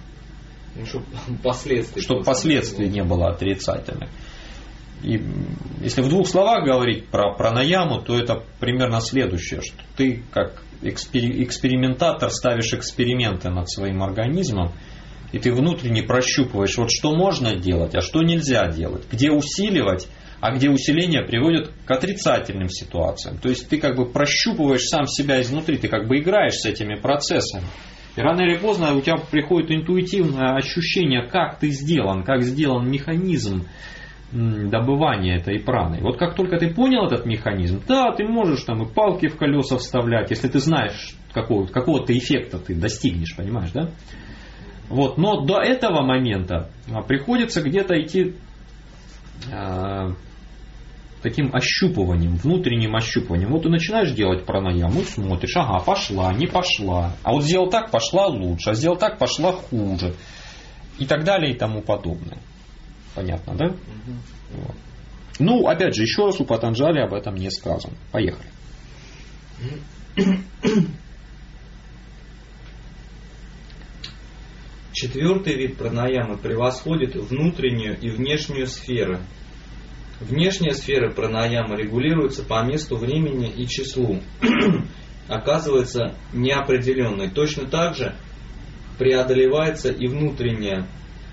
Чтобы последствий не было отрицательных. И если в двух словах говорить про пранаяму, то это примерно следующее, что ты как экспериментатор ставишь эксперименты над своим организмом, и ты внутренне прощупываешь, вот что можно делать, а что нельзя делать, где усиливать, а где усиление приводит к отрицательным ситуациям. То есть ты как бы прощупываешь сам себя изнутри, ты как бы играешь с этими процессами. И рано или поздно у тебя приходит интуитивное ощущение, как ты сделан, как сделан механизм добывания этой праны. Вот как только ты понял этот механизм, да, ты можешь там и палки в колеса вставлять, если ты знаешь, какого-то эффекта ты достигнешь, понимаешь, да? Вот, но до этого момента приходится где-то идти таким ощупыванием, внутренним ощупыванием. Вот ты начинаешь делать пранаяму и смотришь, ага, пошла, не пошла. А вот сделал так, пошла лучше, а сделал так, пошла хуже. И так далее и тому подобное. Понятно, да? Вот. Ну, опять же, еще раз, у Патанджали об этом не сказано. Поехали. Четвертый вид пранаямы превосходит внутреннюю и внешнюю сферы. Внешняя сфера пранаямы регулируется по месту, времени и числу. Оказывается неопределенной. Точно так же преодолевается и внутренняя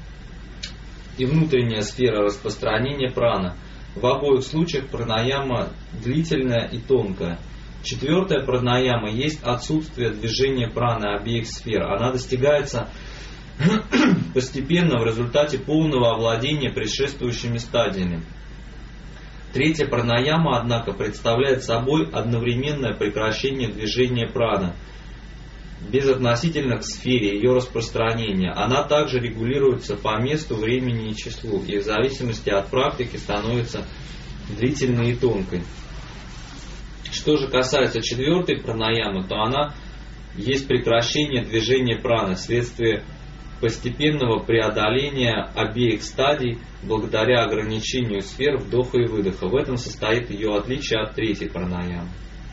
сфера распространения праны. В обоих случаях пранаяма длительная и тонкая. Четвертая пранаяма есть отсутствие движения праны обеих сфер. Она достигается постепенно в результате полного овладения предшествующими стадиями. Третья пранаяма, однако, представляет собой одновременное прекращение движения праны, безотносительно к сфере ее распространения. Она также регулируется по месту, времени и числу, и в зависимости от практики становится длительной и тонкой. Что же касается четвертой пранаямы, то она есть прекращение движения праны вследствие постепенного преодоления обеих стадий благодаря ограничению сфер вдоха и выдоха. В этом состоит ее отличие от третьей пранаямы.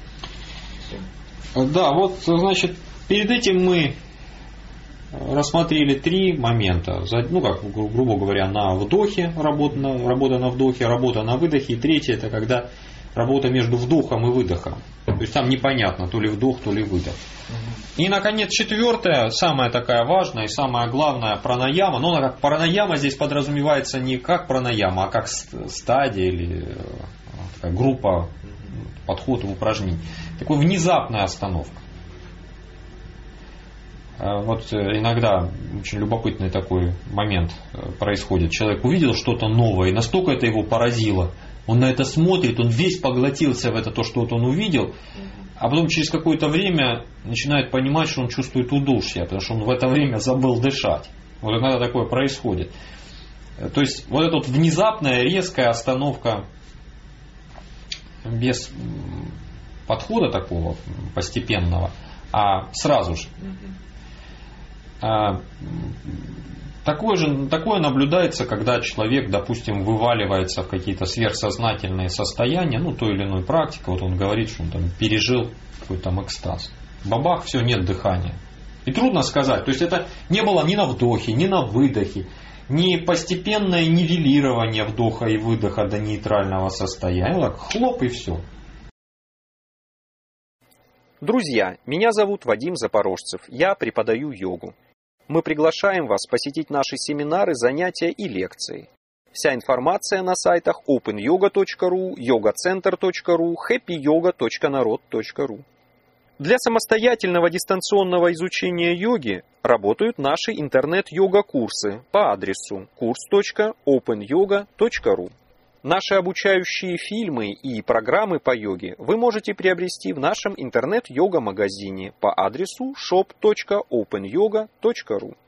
Да, вот, значит, перед этим мы рассмотрели три момента. Ну, как, грубо говоря, на вдохе, работа на вдохе, работа на выдохе. И третье, это когда работа между вдохом и выдохом. То есть там непонятно, то ли вдох, то ли выдох. И, наконец, четвертое, самая такая важная и самая главная пранаяма. Но она как пранаяма здесь подразумевается не как пранаяма, а как стадия или такая группа подходов упражнений. Такой внезапная остановка. Вот иногда очень любопытный такой момент происходит. Человек увидел что-то новое, и настолько это его поразило. Он на это смотрит, он весь поглотился в это, то, что вот он увидел, а потом через какое-то время начинает понимать, что он чувствует удушье, потому что он в это время забыл дышать. Вот иногда такое происходит. То есть вот эта вот внезапная, резкая остановка без подхода такого постепенного, а сразу же. Такое наблюдается, когда человек, допустим, вываливается в какие-то сверхсознательные состояния, ну, той или иной практикой. Вот он говорит, что он там пережил какой-то там экстаз. Бабах, все, нет дыхания. И трудно сказать. То есть это не было ни на вдохе, ни на выдохе, ни постепенное нивелирование вдоха и выдоха до нейтрального состояния. Так, хлоп и все. Друзья, меня зовут Вадим Запорожцев, я преподаю йогу. Мы приглашаем вас посетить наши семинары, занятия и лекции. Вся информация на сайтах openyoga.ru, yogacenter.ru, happyyoga.narod.ru. Для самостоятельного дистанционного изучения йоги работают наши интернет-йога-курсы по адресу kurs.openyoga.ru. Наши обучающие фильмы и программы по йоге вы можете приобрести в нашем интернет-йога-магазине по адресу shop.openyoga.ru.